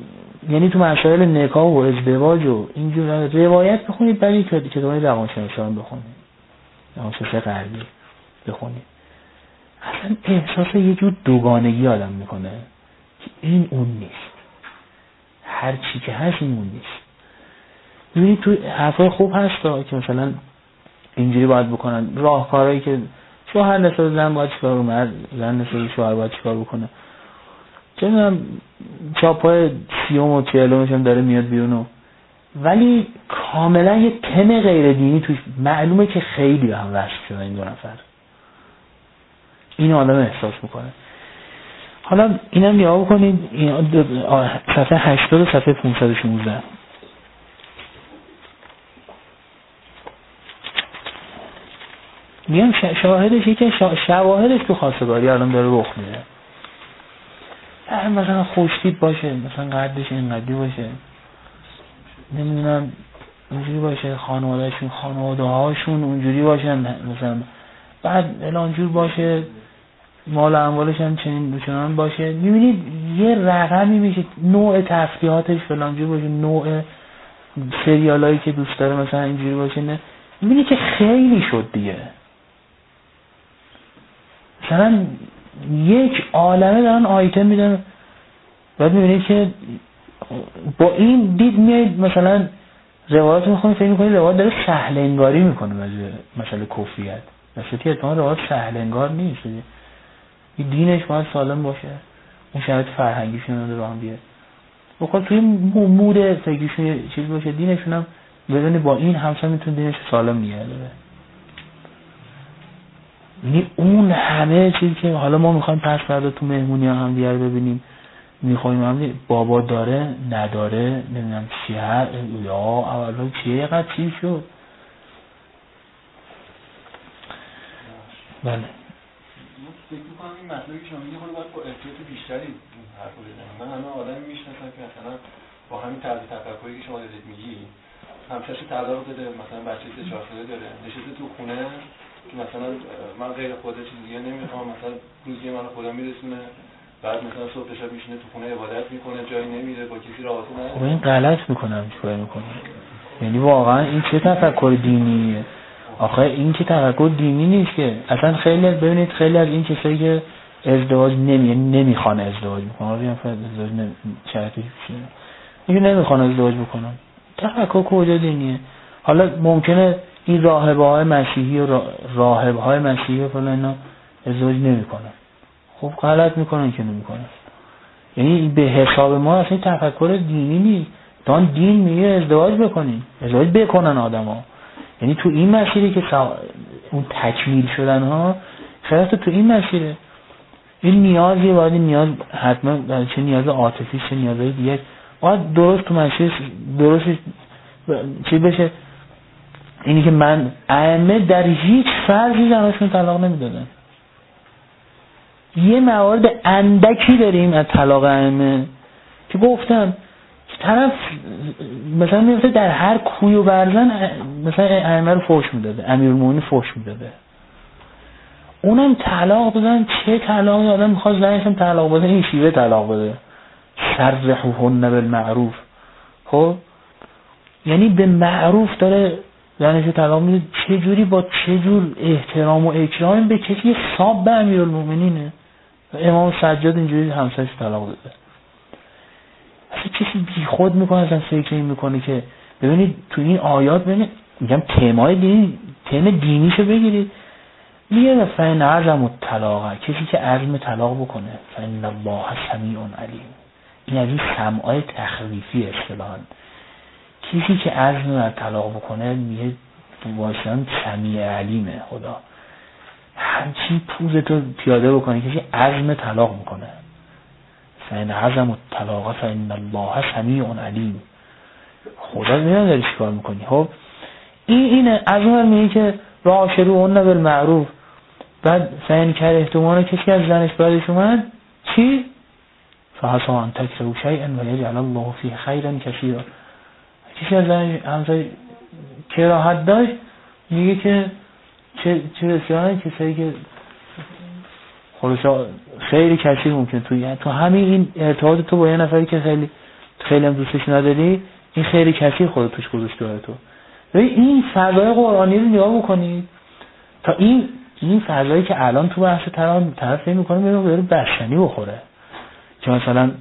یعنی تو مسائل نکاح و ازدواج و اینجور روایت بخونید، برای کتابای روانشناسان بخونید، روانشناسی غربی بخونید، اصلا احساس یه جور دوگانگی آدم میکنه که این اون نیست، هر چی که هست این اون نیست. ببینید تو حرفای خوب هست که مثلا اینجوری باید بکنن، راهکارهایی که شوهر نسبت زن باید چیکار کنه، مرد زن نسبت شوهر باید چیکار بکنه، چه میدونم چاپای 30 و 40 هم داره میاد بیرون، ولی کاملا یه تم غیر دینی توش معلومه که خیلی به هم وصل شدن این دو نفر. این آدم احساس میکنه. حالا اینم نگاه بکنید، صفحه 80 و صفحه 516 میگم شاهدش یکی شواهدش تو خواستگاری الان داره رخ میده. مثلا خوشتیپ باشه، مثلا قدش اینقدی باشه، نمیدونم اونجوری باشه، خانواده هاشون اونجوری باشن، مثلا بعد الانجور باشه، مال و اموالش هم چنان باشه. میبینید یه رقمی میشه، نوع تفریحاتش فلانجور باشه، نوع سریالایی که دوست داره مثلا اینجوری باشه. نه میبینید که خیلی شد دیگه، مثلا یک عالمه دارن آیتم میدن. بعد میبینید که با این دید میاد مثلا روایات میخونید، فکر میکنید روایات داره سهل انگاری میکنه مثلا کفریت، مثلا که اتمام روایات سهل انگار نیست. دینش باید سالم باشه، اون شرایط فرهنگیشون رو هم بیاره، بخواد توی مود فکریشون یه چیز باشه، دینشون هم ببینه با این همسا میتونه دینش سالم نگه داره. یعنی اون همه چیزی که حالا ما میخوایم پس فردا تو مهمونی هم دیگر ببینیم، میخوایم هم بابا داره نداره نمیدونم چی هر یا اولا چیه قد چی شد. بله فکر می‌کنم این مطلبی که شما میگید باید با احتیاط بیشتری این حرفو بزنید. من الان آدمی میشناسم که مثلا با همین طرز تفکری که شما دارید میگی، همسرش طلاق داده، مثلا بچه 3-4 ساله داره، نشسته تو خونه که مثلا من غیر خدا چیز دیگه نمیخوام، مثلا روزی منو خدا میرسونه، بعد مثلا صبح تا شب میشینه تو خونه عبادت میکنه، جایی نمیره، با کسی رابطه نداره. خب این غلط میکنم، چیکار میکنه؟ یعنی واقعا این چه تفکر دینیه؟ آخه این که تفکر دینی نیست که اصلا. خیلی ببینید خیلی از این کسایی که ازدواج نمیخوان ازدواج بکنن، میگن ازدواج شرطی چیه، میگن نمیخوان ازدواج بکنن، تفکر کجا دینیه؟ حالا ممکنه این راهبه‌های مسیحی و راهب‌های مسیحی و فلان اینا ازدواج نمیکنن، خب غلط میکنن که نمیکنن. یعنی به حساب ما اصلا تفکر دینی نیست. دان دین میگه ازدواج بکنین، ازدواج بکنن آدما. یعنی تو این مسیری که اون تکمیل شدن ها، خیلی تو این مسیره. این نیازی باید، نیاز حتما چه نیاز عاطفی چه نیازهای دیگه باید درست تو مسیر درست چی بشه. اینی که من ائمه در هیچ فرضی زناشون طلاق نمیدادن. یه موارد اندکی داریم از طلاق ائمه که گفتم طرف مثلا میفته در هر کوی و برزن مثلا ائمه رو فحش میداده، امیرالمومنین فحش میداده، اونم طلاق بدن. چه طلاقی؟ آدم میخواد زنش هم طلاق بده، این شیوه طلاق بده، سرحوهن بالمعروف. خب یعنی به معروف داره زنش طلاق میده. چه جوری با چه جور احترام و اکرام به کسی صاحب به امیرالمومنینه؟ امام سجاد اینجوری همسرش طلاق داده. اصلا کسی بی خود میکنه، اصلا فکر این میکنه که ببینید تو این آیات ببینید میگم تمای دینی، تم دینیشو بگیرید. میگه فین عزم الطلاق، کسی که عزم طلاق بکنه، فین الله سمیع علیم. این از این سمعای تخویفی اصطلاحاً. کسی که عزم طلاق بکنه میگه واسه سمیع علیمه خدا. همچین پوزتو پیاده بکنه کسی عزم طلاق میکنه، فین عزم الطلاق فین الله سمیع علیم. خدا میدونه داری چیکار میکنی. خب اینه از اون میگه که راشدوهن بالمعروف. بعد فین کرهتموه، کسی از زنش بعدش اومد چی؟ فعسى ان تکرهوا شیئا و یجعل الله فیه خیرا کثیرا. کسی از زنش همسایه کراهت داشت، میگه که چه بسیاره کسایی که خلاصا خیلی کثیر ممکنه تو همین این ارتباط تو با یه نفری که خیلی خیلی هم دوستش نداری، این خیر کثیر خودت توش گذاشته برای تو. ببین این فضای قرآنی رو نگاه بکنید تا این فضایی که الان تو بحث طرف فکر می‌کنه بره بستنی بخوره، که مثلا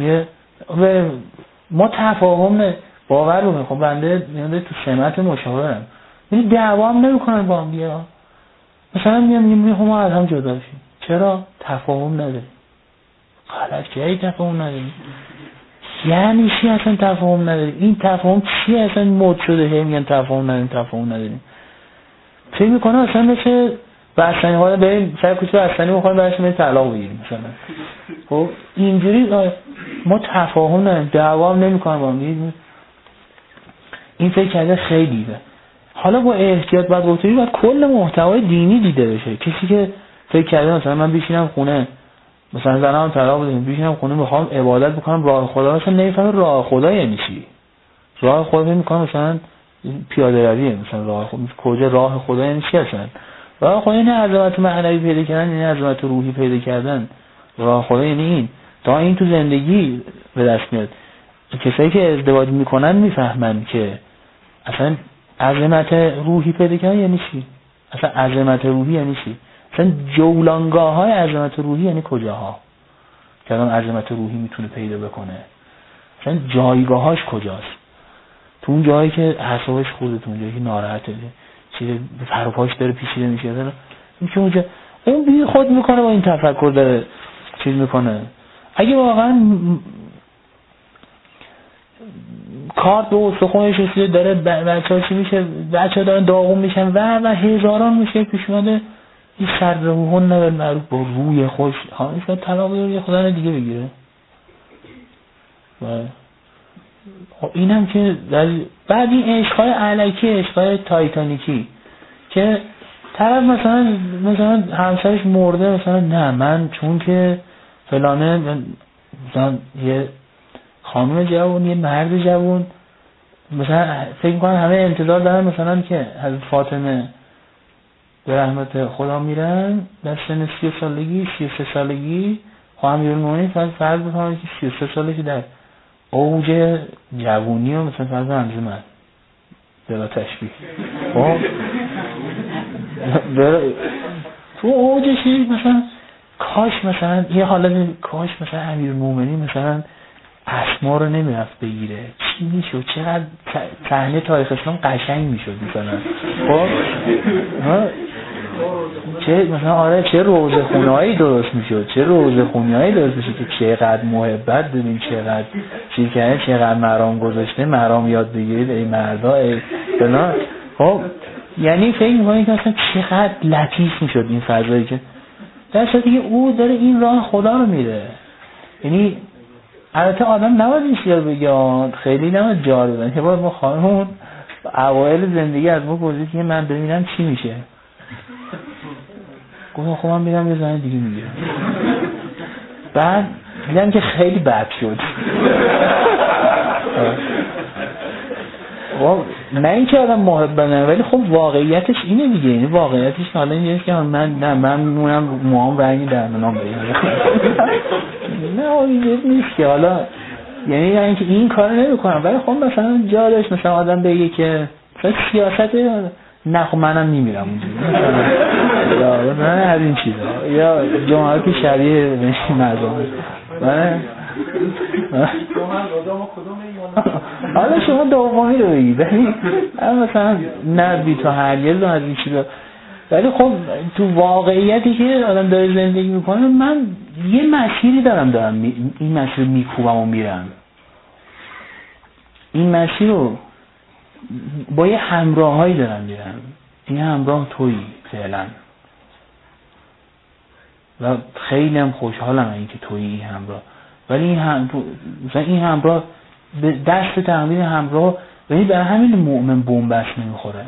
ما تفاهم باور رو خب بنده میاد تو سمت مشاورم، یعنی دعوا هم نمی‌کنن با هم دیگه، مثلا میگم ما از هم جدا شیم، چرا؟ تفاهم نداریم. غلط که تفاهم نداریم، یعنی چی اصلا تفاهم نداریم؟ این تفاهم چی اصلا مد شده؟ هی میگن تفاهم نداریم. فکر میکنه اصلا مثل بستنی ها بریم سر کوچه بستنی بخوریم برش میریم طلاق بگیریم مثلا. خب اینجوری ما تفاهم نداریم، دعوا هم نمی‌کنیم با هم. این فکر کرده خیلی ده. حالا با احتیاط باید کل محتوای دینی دیده بشه. کسی که فکر کرده مثلا من بشینم خونه، مثلا زنم طلاق بدیم بشینم خونه میخوام عبادت بکنم راه خدا، مثلا نمیفهمم راه خدا یعنی چی. راه خدا میگم مثلا پیاده رویه، مثلا راه خدا کجا راه خدا یعنی چی اصلا؟ راه خدا یعنی عظمت معنوی پیدا کردن، یعنی عظمت روحی پیدا کردن. راه خدا یعنی این. تا این تو زندگی به دست میاد. کسایی که ازدواج میکنن میفهمن که اصلا عظمت روحی پیدا کردن یعنی چی؟ اصلا عظمت روحی یعنی چی؟ اصلا جولانگاه های عظمت روحی یعنی کجاها که آدم عظمت روحی میتونه پیدا بکنه؟ اصلا جایگاهاش کجاست؟ تو اون جایی که اعصابش خورده، تو اون جایی که ناراحته، چیز پروپاش داره پیچیده میشه، این که اونجا اون بی خود میکنه با این تفکر داره چیز میکنه. اگه واقعا کارت به استخونش رسیده داره بچه‌ها چی میشه، بچه‌ها دارن داغون میشن و هزاران میشه پیش اومده، این سرهون نبر معروف با روی خوش خانش طلاق بگیره یه خدا دیگه بگیره. خب اینم که بعد این عشقای علکی، عشقای تایتانیکی که طرف مثلا همسرش مرده، مثلا نه من چون که فلانه، مثلا یه خانم جوان یه مرد جوان، مثلا فکر می‌کنن همه انتظار دارن مثلا که حضرت فاطمه به رحمت خدا میرن در سن 30 سالگی 33 سالگی، امیرالمومنین فرض بکنن که 33 سالگی در اوج جوونی و مثلا فرض همزه من بلا تشبیه خب تو اوجشی مثلا کاش مثلا یه حالت کاش مثلا امیرالمومنین مثلا اسما رو نمیرفت بگیره، چی میشد؟ چقدر صحنه تاریخ اسلام قشنگ میشد مثلا. خب چه مثلا آره چه روزه خونه‌ای درست میشد، چه روزه خونه‌ای درست میشد که چقدر محبت ببین، چقدر چی کرده، چقدر مرام گذاشته، مرام یاد بگیرید ای مردا ای فلان. خب یعنی فکر می‌کنید که مثلا چقدر لطیف میشد این فضایی که در صورتی که او داره این راه خدا رو میره. یعنی البته آدم نباید این چیزا رو بگه، خیلی نباید جار بزنه که باید ما خانمون اوایل زندگی از ما پرسید که من ببینم چی میشه، گفتم خب من میرم یه زن دیگه میگیرم، بعد دیدم که خیلی بد شد. نه اینکه آدم محب نه، ولی خب واقعیتش اینه دیگه. یعنی واقعیتش حالا اینه که من میمونم موام رنگی در منام بگیرم. نه اینجوری نیست که حالا یعنی اینکه این کارو نمی‌کنم، ولی خب مثلا جا داشت مثلا آدم بگه که سیاست نه خب منم میمیرم اونجوری یا مثلا از این چیزا، یا جمعه شبیه مردم حالا شما دومی رو بگید، مثلا نبی تو هرگز از این چیزا. ولی خب تو واقعیتی که آدم داره زندگی میکنه، من یه مسیری دارم این مسیر میکوبم و میرم، این مسیر رو با یه همراهایی دارم میرم، این همراه تویی فعلا و خیلی هم خوشحالم اینکه تویی این همراه. ولی این همراه به دست تقدیر همراه، ولی برای همین مؤمن بنبست نمیخوره،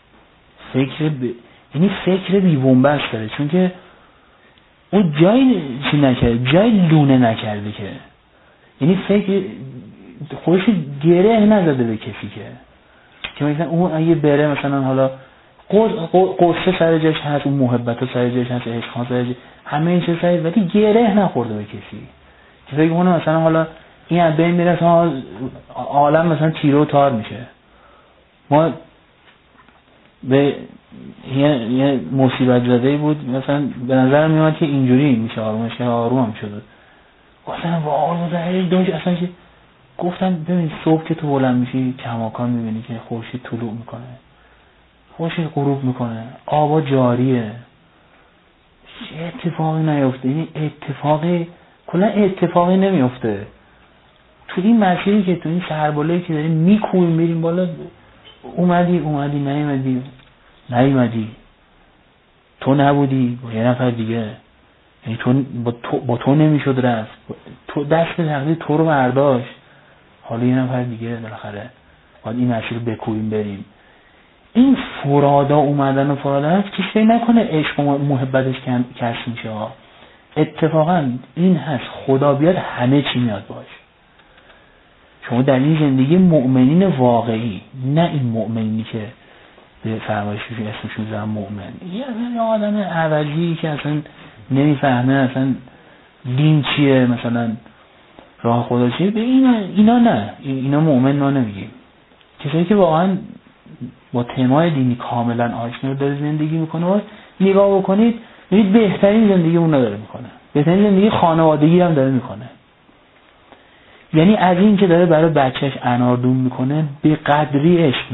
یعنی فکر بی بنبست داره، چون که اون جای چی نکرده، جای لونه نکرده که، یعنی فکر خودش گره نزده به کسی که مثلا اون اگه بره مثلا حالا قصه سر جاش هست، اون محبت سر جاش هست، عشق سر جاش، همه این چیزا، ولی گره نخورده به کسی که فکر کنه مثلا حالا این از بین میره تا عالم مثلا تیره و تار میشه. ما به یه مصیبت زده بود مثلا به نظر میاد که اینجوری میشه آرومش آروم هم شده. گفتم واو مزهر دوش اصلا که گفتم ببین صبح که تو بلند میشی کماکان میبینی که خورشید طلوع میکنه، خورشید غروب میکنه، آبا جاریه، چه اتفاقی نیفته. این اتفاقی کلا اتفاقی نمیفته. تو این مسیری که تو این سربالایی که داریم میکوبیم میریم بالا، اومدی نیومدی، تو نبودی با یه نفر دیگه، یعنی تو با تو نمیشد رفت، تو دست تقدیر تو رو برداشت، حالا یه نفر دیگه بالاخره باید این مسیر رو بکوبیم بریم. این فرادا اومدن و فرادا هست که فکر نکنه عشق و محبتش کسب میشه. اتفاقا این هست خدا بیاد همه چی میاد باش. شما در این زندگی مؤمنین واقعی، نه این مؤمنینی که به فرمایشش اسمشون زن مؤمن، یه آدم عوضی که اصلا نمیفهمه اصلا دین چیه، مثلا راه خدا چیه. به اینا نه، اینا مؤمن ما نمیگیم. کسایی که واقعا با تمای دینی کاملا آشنا داره زندگی میکنه، نگاه بکنید ببینید بهترین زندگی اون داره میکنه، بهترین زندگی خانوادگی هم داره میکنه. یعنی از این که داره برای بچهش اناردون میکنه به قدری عشق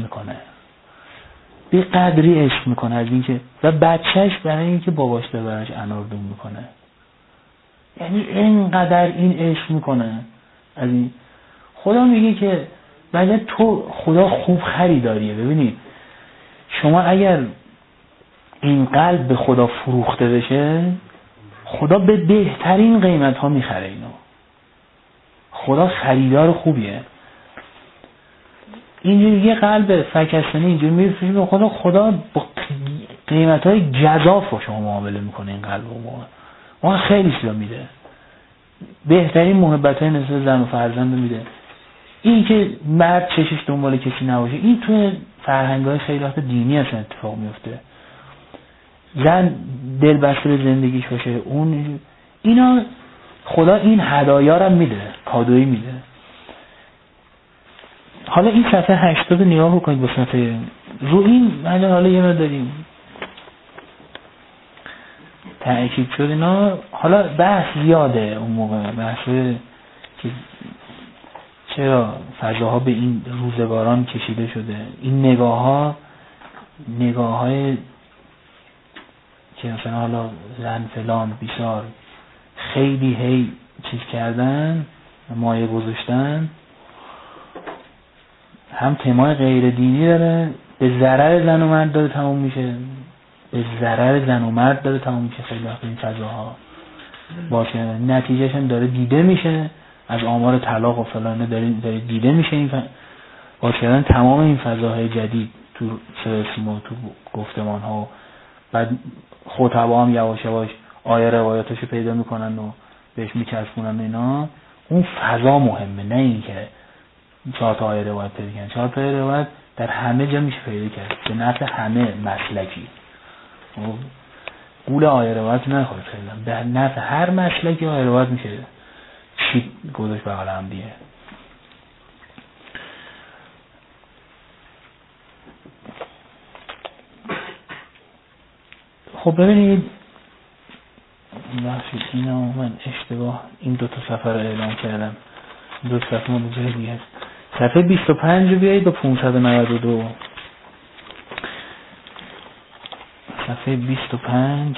میکنه، از این که و بچهش برای این که باباش داره براش اناردون میکنه. یعنی اینقدر این عشق میکنه از این. خدا میگه که بله تو خدا خوب خریداریه. ببینید شما اگر این قلب به خدا فروخته بشه، خدا به بهترین قیمت ها میخره اینو. خدا خریدار خوبیه. اینجوری یه قلب فکستنی اینجوری میفروشه به خدا با قیمت های جذاب با شما معامله میکنه. این قلب ما خیلی چیزا میده، بهترین محبت های نسبت زن و فرزند میده. این که مرد چشش دنبال کسی نباشه، این توی فرهنگ‌های خیلی وقت دینی اصلا اتفاق میفته. زن دلبسته به زندگیش باشه، اون اینا خدا این هدایا رو میده، کادویی میده. حالا این صفحه 80 نگاه بکنید با صفحه رو این حالا یه ما داریم تأکید شد اینا. حالا بحث زیاده اون موقع، بحث که چرا فضاها به این روزگاران کشیده شده، این نگاه های که مثلا حالا زن فلان بیشار خیلی هی چیز کردن، مایه گذاشتن، هم تمای غیر دینی داره، به ضرر زن و مرد داره تموم میشه، خیلی وقت این فضاها باشه. نتیجهش هم داره دیده میشه از آمار طلاق و فلانه، داره دیده میشه این باز کردن تمام این فضاهای جدید تو سیما، تو گفتمان ها. بعد خطبا هم یواش یواش آیه روایاتشو پیدا میکنن و بهش میچسبونن اینا. اون فضا مهمه، نه این که 4 تا آیه روایت پیدا کنن. 4 تا آیه روایت در همه جا میشه پیدا کرد به نفع همه مسلکی. قول آیه روایت نخواد خیلی در نفع هر مسلکی آیه روایت میشه چی گذاشت بغل هم دیگه. خب ببینید بخشید اینا من اشتباه این 2 تا صفحه رو اعلام کردم، 2 صفحه ما جای دیگه است. صفحه 25 رو بیایید با 592. صفحه 25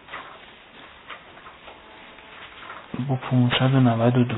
با 592.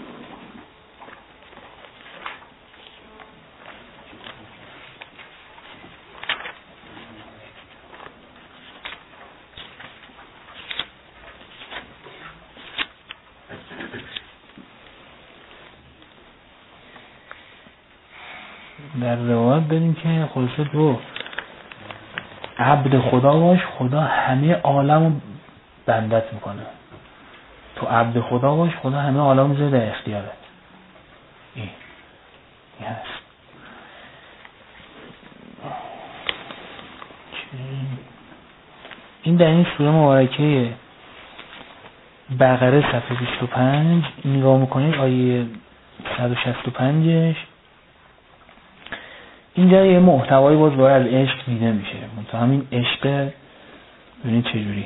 در روایت بدیم که خلاصه تو عبد خدا باش، خدا همه عالمو بندت میکنه. تو عبد خدا باش، خدا همه عالمو میذاره در اختیارت. این هست. این در این سوره مبارکه بقره صفحه 25 نگاه میکنید آیه 165ش اینجا یه محتوایی باز باید از عشق دیده میشه. منتها همین عشق ببینید چجوری.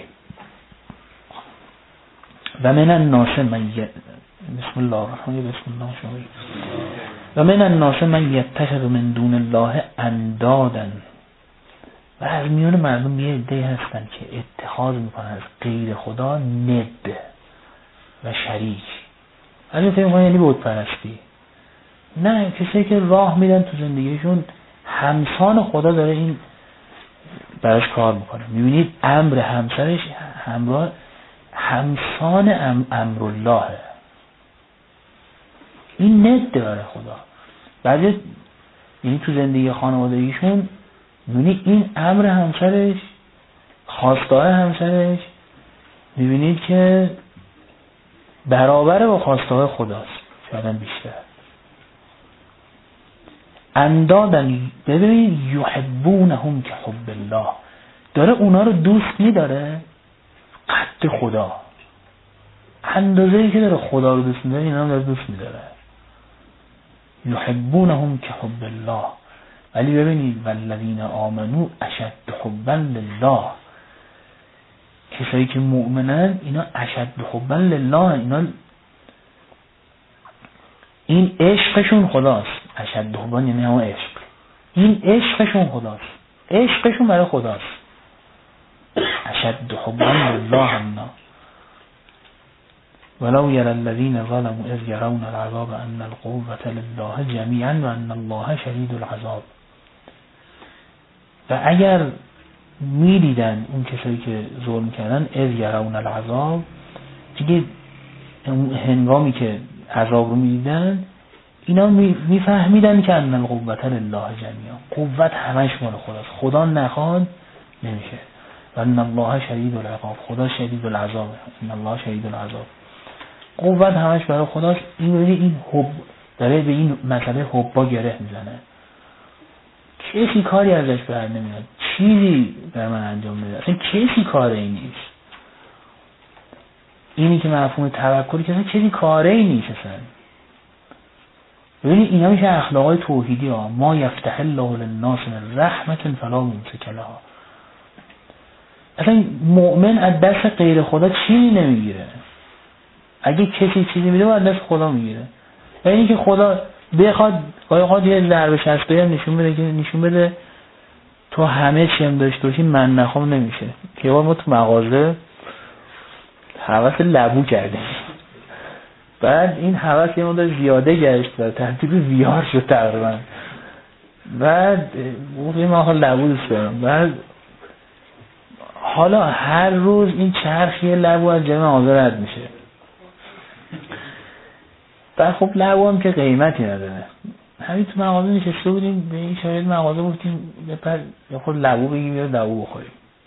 و من الناس من بسم الله الرحمن بسم الله شما و من الناس من یتخذ من دون الله اندادا، و از میون مردم یه عده‌ای هستن که اتخاذ میکنن از غیر خدا ند و شریک. از این فهم یعنی بت پرستی. نه، کسایی که راه میدن تو زندگیشون همسان خدا داره این براش کار میکنه. میبینید امر همسرش همراه همسان امر اللهه، این ند داره خدا. بعد یعنی تو زندگی خانوادگیشون میبینید این امر همسرش، خواستگاه همسرش، میبینید که برابر با خواستگاه خداست، شاید بیشتر. اندادن، ببینید یحبونهم که حب الله، داره اونا رو دوست میداره قد خدا، اندازه‌ای که داره خدا رو دوست میداره اینا هم داره دوست میداره. یحبونهم که حب الله. ولی ببینید والذین آمنوا اشد حبا لله، کسایی که مؤمنن اینا اشد حبا لله، اینا این عشقشون خداست. اشد حبا یعنی همون عشق، این عشقشون خداست، عشقشون برای خداست. اشد حبا لله انا ولو يرى الذين ظلموا اذ يرون العذاب ان القوة لله جميعا وان الله شدید العذاب. و اگر میدیدن اون کسایی که ظلم کردن اذ یرون العذاب، دیگه هنگامی که عذاب رو میدیدن اینا میفهمیدن که ان القوة لله جميعا، قوت همش مال خداست، خدا نخواد نمیشه. و ان الله شدید العقاب، خدا شدید العذاب، ان الله شدید العذاب، قوت همش برای خداست. این حب داره به این مسئله حبا گره میزنه. کسی کاری ازش بر نمیاد، چیزی بر من انجام میده، اصلا کسی کاره ای نیست. اینی که مفهوم توکلی که اصلا کسی کاره ای نیست اصلا. ببینید اینا میشه اخلاقای توحیدی ها. ما یفتح الله للناس من رحمت فلا ممسک لها. اصلا مؤمن از دست غیر خدا چیزی نمیگیره. اگه کسی چیزی میده از دست خدا میگیره. و اینی که خدا بخواد یه ضربه شسته هم نشون بده تو همه چی هم داشته باشی من نخوام، نمیشه. که ما تو مغازه هوس لبو کردیم، بعد این هوس یه مدت زیاده گشت و تبدیل ویار شد تقریبا. بعد گفتیم من حال لبو دوست دارم. بعد حالا هر روز این چرخی لبو از جمع مغازه رد میشه. بعد خب لبو هم که قیمتی نداره. همین تو مغازه نشسته بودیم، به این شاید مغازه گفتیم یه خود لبو بگیم یا لبو بخوریم.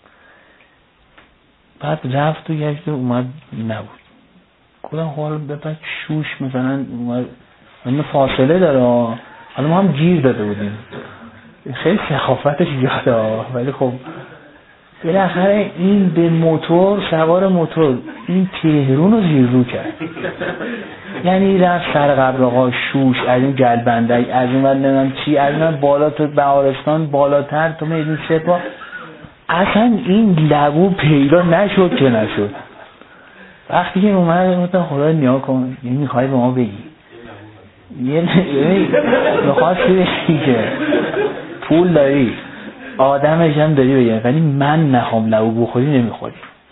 بعد رفت و گشت و اومد نبود. کدام حالا بپرد شوش مثلا اومد، این فاصله داره. حالا ما هم گیر داده بودیم، خیلی سخافتش زیاده، ولی خب بالاخره این به موتور سوار موتور این تهرون رو زیر رو کرد. یعنی رفت سر قبر آقا شوش، از این جلبندک، از این ور نمیم چی، از این بالا تو بهارستان بالاتر تو میدون سپاه. اصلا این لبو پیدا نشد که نشد. وقتی که اومد خدا نیا کن، یعنی میخوایی به ما بگی، یعنی میخواستی بگی که پول داری آدمش هم داری بگی، ولی من نخوام لبو بخوری نمیخوری.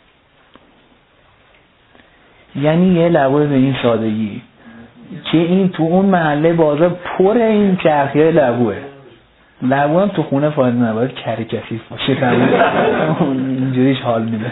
یعنی یه لبو به این سادگی که این تو اون محله بازار پر این چرخیای لبوه. لبو هم تو خونه فایده نباید کره کثیف باشه، لبو اینجوریش حال میده.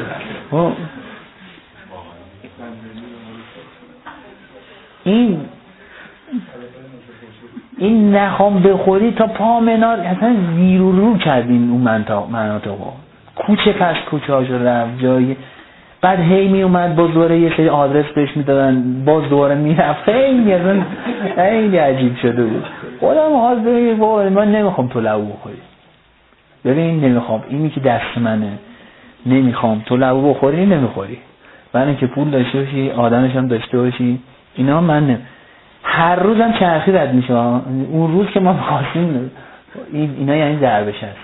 این نخوام بخوری تا پا منار اصلا زیر و رو کردین اون مناطق کوچه پس کوچه ها شد رفت جایی. بعد هی می اومد باز دوباره یه سری آدرس بهش میدادن، باز دوباره میرفت. خیلی عجیب شده بود. خودم حال بگیر بابا من نمیخوام تو لبو بخوری. ببین نمیخوام، اینی که دست منه نمیخوام تو لبو بخوری نمیخوری. برای اینکه پول داشته باشی آدمش هم داشته باشی اینا من هر روزم چرخی رد میشه. اون روز که ما می‌خواستیم اینا یعنی ضربش هست.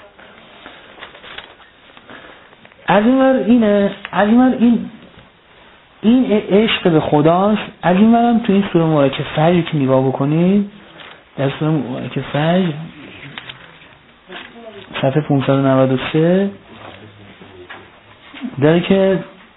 از این ور اینه، از این ور این عشق به خداست. از این ورم تو این سوره مبارکه فجر که نگاه بکنید، در سوره مبارکه فجر صفحه 593 داره که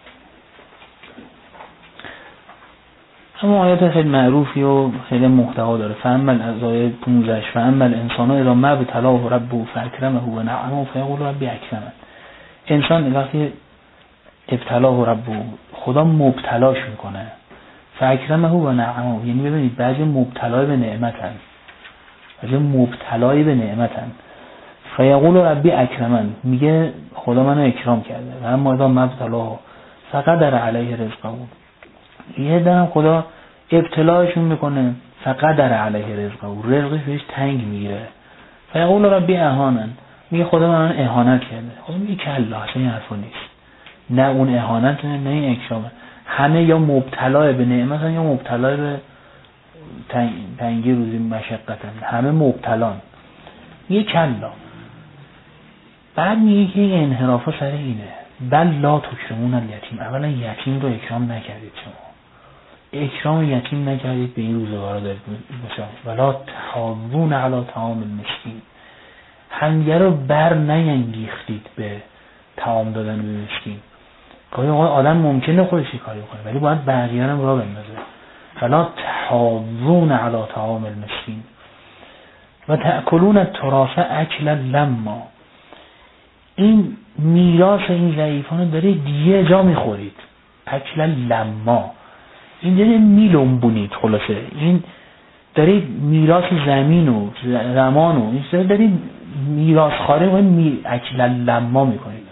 همون آیات خیلی معروفی و خیلی محتوا داره. فاما از آیه 15 فاما الانسان اذا ما ابتلاه ربه فاکرمه و نعمه فیقول ربی اکرمن. انسان وقتی ابتلاه ربه، خدا مبتلاش میکنه، فاکرمه و نعمه، یعنی ببینید بعضی مبتلای به نعمتن، بعضی مبتلای به نعمتن. فیقول ربی اکرمن، میگه خدا منو اکرام کرده. و اما اذا ما ابتلاه فقدر علیه رزقه، یه دم خدا ابتلاشون میکنه، فقدر علیه رزقه، رزقش بهش تنگ میگیره. فیقول ربی اهانن، میگه خدا من اهانت کرده. خدا میگه کلا، اصلا این حرفا نیست. نه اون اهانت، نه این اکرامه. همه یا مبتلا به نعمتن یا مبتلا به تنگی روزی مشقتن. همه مبتلان. میگه کلا. بعد میگه که این انحرافا سر اینه. بل لا تکرمون الیتیم، اولا یتیم رو اکرام نکردید، شما اکرام یتیم نکردید، به این روزگارا دارید باشید. ولا تحاضون علی طعام المسکین، همدیگه رو بر نینگیختید به طعام دادن به مسکین. گاهی اوقات آدم ممکنه خودش کاری کنه ولی باید بقیه هم راه بندازه. ولا تحاضون علی طعام المسکین و تأکلون التراث اکلا لما، این میراث این ضعیفان دارید یه جا میخورید. اکلا لما، این دارید میلنبونید. خلاصه این دارید میراث زمین و زمان و این دارید میراث خاری و اکلا لما میکنید.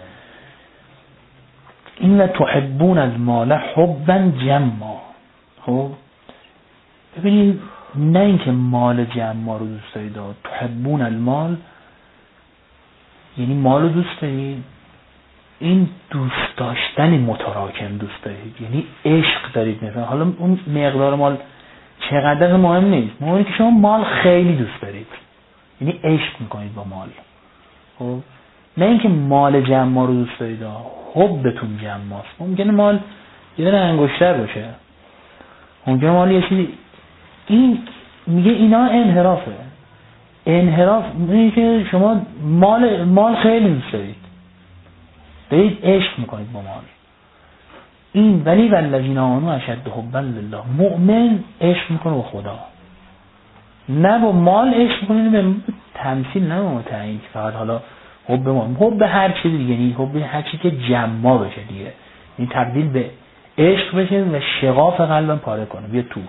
این و تحبون المال حبا جما. خب ببینید، نه اینکه مال جما رو دوست دارید، تحبون المال یعنی مال رو دوست دارید، این دوست داشتن متراکم دوست دارید، یعنی عشق دارید. مثلا حالا اون مقدار مال چقدر مهم نیست، مهمه که شما مال خیلی دوست دارید، یعنی عشق میکنید با مال. خب نه اینکه مال جمع رو دوست دارید، حبتون جمعاست. ممکنه مال یه دونه انگشتر باشه، ممکنه مال یه چیزی. این میگه اینا انحرافه. انحراف میگه که شما مال خیلی دوست دارید عشق میکنید با مال. این ولی والذین آمنوا اشد حبا لله، مؤمن عشق میکنه با خدا، نه با مال عشق میکنه. به تمثیل نه با تعیین فقط حالا حب ما، حب هر چیز دیگه، یعنی حب هر چیزی که جمع بشه دیگه، این تبدیل به عشق بشه و شغاف قلبم پاره کنه بیا تو.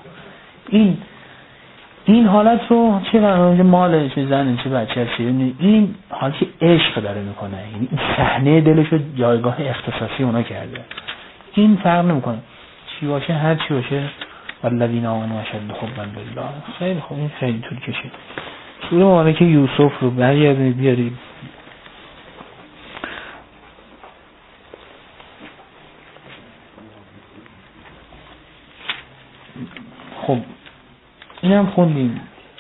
این حالت رو چه برای مال، چه زن، چه بچه، این حالت که عشق داره میکنه، یعنی این صحنه دلش رو جایگاه اختصاصی اونا کرده. این فرق نمیکنه چی باشه، هر چی باشه. والذین آمنوا اشد حبا لله. خیلی خوب، این خیلی طول کشید. سوره مبارکه یوسف رو برگردید بیارید. خب اینم خوندیم.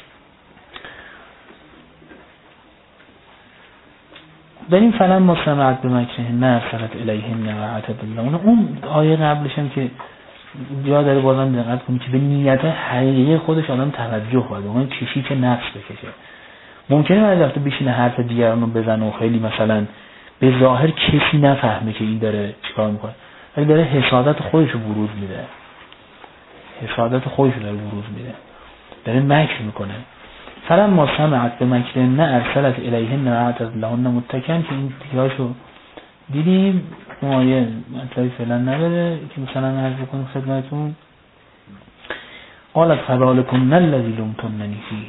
بریم فلان ما سمعت به مکرهن ارسلت الیهن و عتب الله. اون آیه قبلش هم که جا داره بازم دقت کنید که به نیت حقیقی خودش آدم توجه باید، اون کشی که نفس بکشه. ممکنه بعضی وقتا بشینه حرف دیگران رو بزنه و خیلی مثلا به ظاهر کسی نفهمه که این داره چیکار میکنه، ولی داره حسادت خودش رو بروز میده، حسادت خودش رو داره بروز میده، داره مکر میکنه. فلما سمعت به مکرهن ارسلت الیهن و اعتدت لهن متکئا، که این تیراشو دیدیم. آیه مطلبی فعلا نداره که مثلا عرض بکنم خدمتتون. قالت فذلکن الذی لمتننی فیه،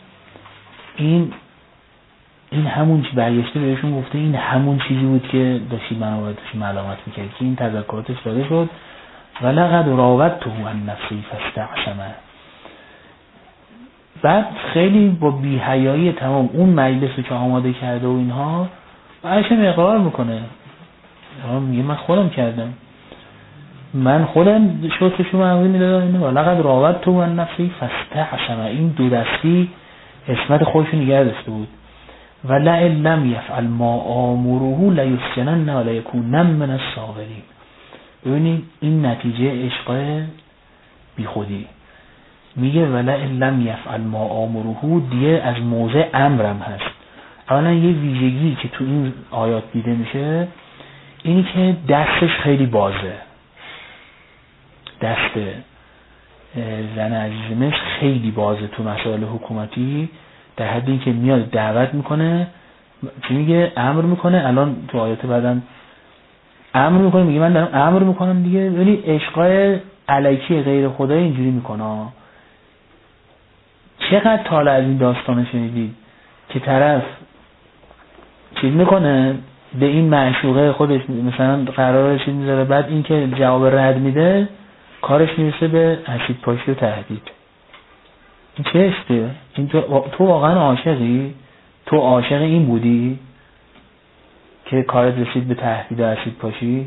این همون چی برگشته بهشون گفته، این همون چیزی بود که داشتی منو باید داشتی ملامت میکرد، که این تذکراتش داده شد. ولقد راودته عن نفسی فاستعصم. بعد خیلی با بی‌حیایی تمام اون مجلسی که آماده کرده و اینها بعدش اقرار میکنه، میگه من خودم کردم. من خودم شوتشو معمولی میدادم اینه ولقد راود تو من نفسی فاستعصم، این دو دستی اسمت خودشو نگه داشته بود. و لئن لم یفعل ما آمره لیسجنن و لیکونن من الصاغرین. ببینید این نتیجه عشق بی خودی. میگه ولئن لم یفعل ما آمره، دیگه از موضع امرم هست. اولا یه ویژگی که تو این آیات دیده میشه اینی که دستش خیلی بازه. دست زن عزیز مصر خیلی بازه تو مسائل حکومتی، در حدی که میاد دعوت میکنه، چی میگه؟ امر میکنه. الان تو آیات بعدم امر میکنه، میگه من دارم امر میکنم دیگه. یعنی عشقای علیکی غیر خدایی اینجوری میکنه. چقدر طالع از این داستان شنیدید که طرف چیز میکنه به این معشوقه خودش، مثلا قراره چیز میذاره، بعد این که جواب رد میده کارش میرسه به اسید پاشی و تهدید. این چه عشقیه؟ این تو واقعا عاشقی؟ تو عاشق این بودی که کارت رسید به تهدید و اسید پاشی؟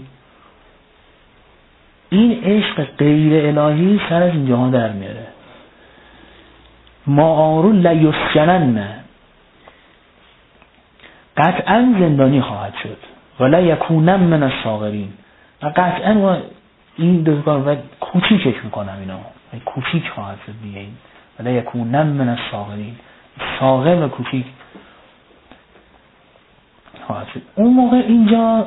این عشق غیر الهی سر از این جهان در میاره. معارو لیسجنن، قطعا زندانی خواهد شد. ولا یکونن من الصاغرین، و قطعا این دو کار و کوچیکش میکنم اینا، کوچیک خواهد شد دیگه. این ولا یکونن من الصاغرین، صاغر و کوچیک خواهد شد. اون موقع اینجا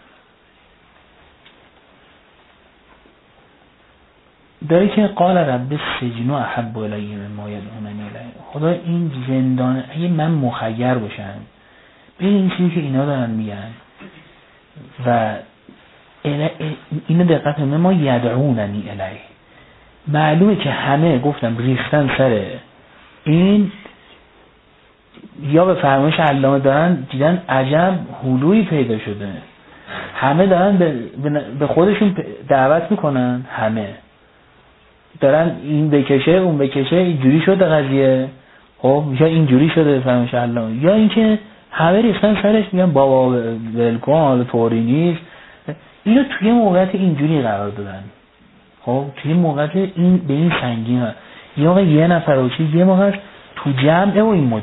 داری که قال رب السجن احب الی مما یدعوننی الیه. خدا این زندان، اگه من مخیر باشم به این چیزی که اینا دارن میگن و اینو دقت کنید، ما یدعوننی الیه، معلومه که همه گفتم ریختن سر این، یا به فرمایش علامه دارن دیدن عجب هلویی پیدا شده، همه دارن به خودشون دعوت میکنن، همه دارن این بکشه اون بکشه، اینجوری شده قضیه، خب یا اینجوری شده فرمایش علامه، یا اینکه همه ریختن سرش میگن بابا ولکن حالا طوری نیست. اینو توی موقعیت اینجوری قرار دادن. خب توی موقعیت این به این سنگین هست. یه نفر روشی یه موقع تو جمع و این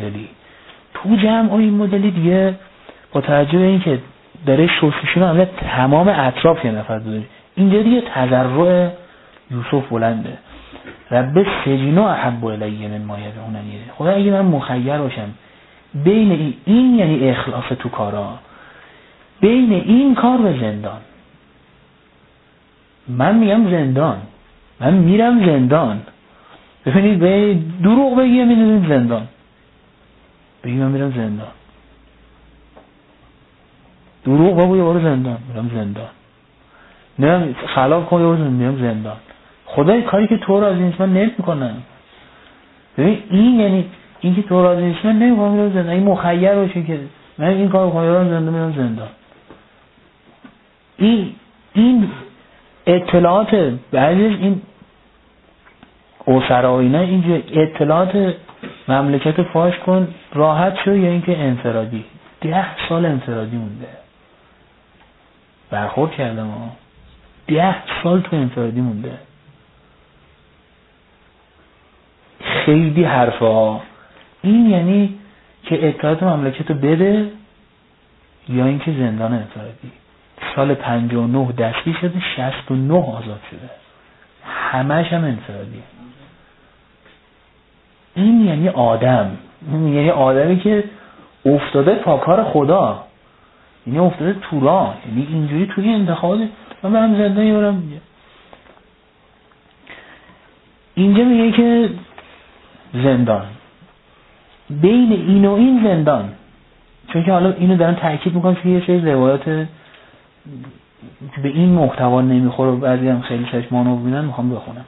مدلی دیگه با توجه به این که داره شستشون عمله تمام اطراف یه نفر داره. اینجا دیگه تضرع یوسف بلنده. رب السجن احب الی مما یدعوننی. خدا اگه من مخیر باشم بین این یعنی اخلاص تو کارا، بین این کار و زندان، من میگم زندان، من میرم زندان. ببینید به دروغ بگیم میرم زندان، بگیم من میرم زندان، دروغ بگو یه بار زندان، میرم زندان، میرم خلاف کنم یه بار میرم زندان. خدای کاری که تو راضی نیست من نمیکنم. ببین این یعنی این که تو راضی نیست من نمیکنم میرم زندان. این مخیر باشه که من این کارو کنم میرم زندان، میرم زندان. این اطلاعات بعضی این اسرا اینا اینجا اطلاعات مملکت فاش کن راحت شو، یا اینکه انفرادی 10 سال انفرادی مونده، برخورد کردم 10 سال تو انفرادی مونده. خیلی حرفا. این یعنی که اطلاعات مملکت رو بده یا اینکه زندان انفرادی. سال 59 دستی شده، 69 آزاد شده، همه‌ش هم انفرادی. این یعنی آدم، این یعنی آدمی که افتاده پاکار خدا، یعنی افتاده تو راه، یعنی اینجوری توی انتخابات من برم زندان یارم میگه. اینجا میگه که زندان، بین این و این زندان، چون که حالا اینو دارن تأکید میکنن که یه سری روایات به این محتوا نمیخوره و بعضی هم خیلی سرش مانو ببینن، میخوام بخونم.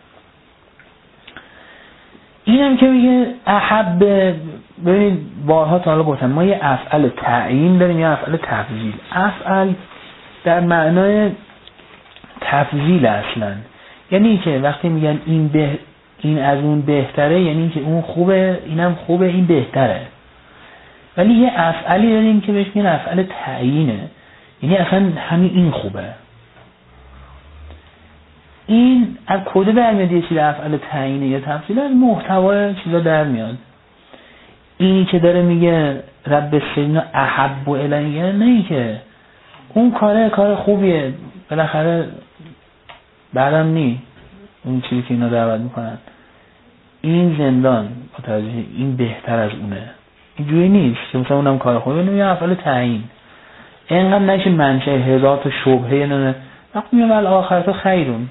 اینم که میگه احب، ببینید بارها تا حالا گفتم ما یه افعل تعیین داریم یا افعل تفضیل. افعل در معنای تفضیل اصلا، یعنی که وقتی میگن این از اون بهتره، یعنی که اون خوبه اینم خوبه این بهتره. ولی یه افعلی داریم که بهش میگن افعل تعیینه، یعنی اصلا همین این خوبه. این از کجا در میاد؟ یه چیز افعال تعیینه یا تفصیل از محتوای چیزا در میاد. اینی که داره میگه رب السجن احب الیه، نه ای که اون کار خوبیه، بالاخره بعدم نی اون چیزی که اینا دعوت میکنن این زندان متوجه این بهتر از اونه، اینجوری نیست که مثلا اونم کار خوبه. اینو یه افعال تعیین اینقدر نشه منشه هزار تا شبهه نه وقتی میگم آخرت خیرون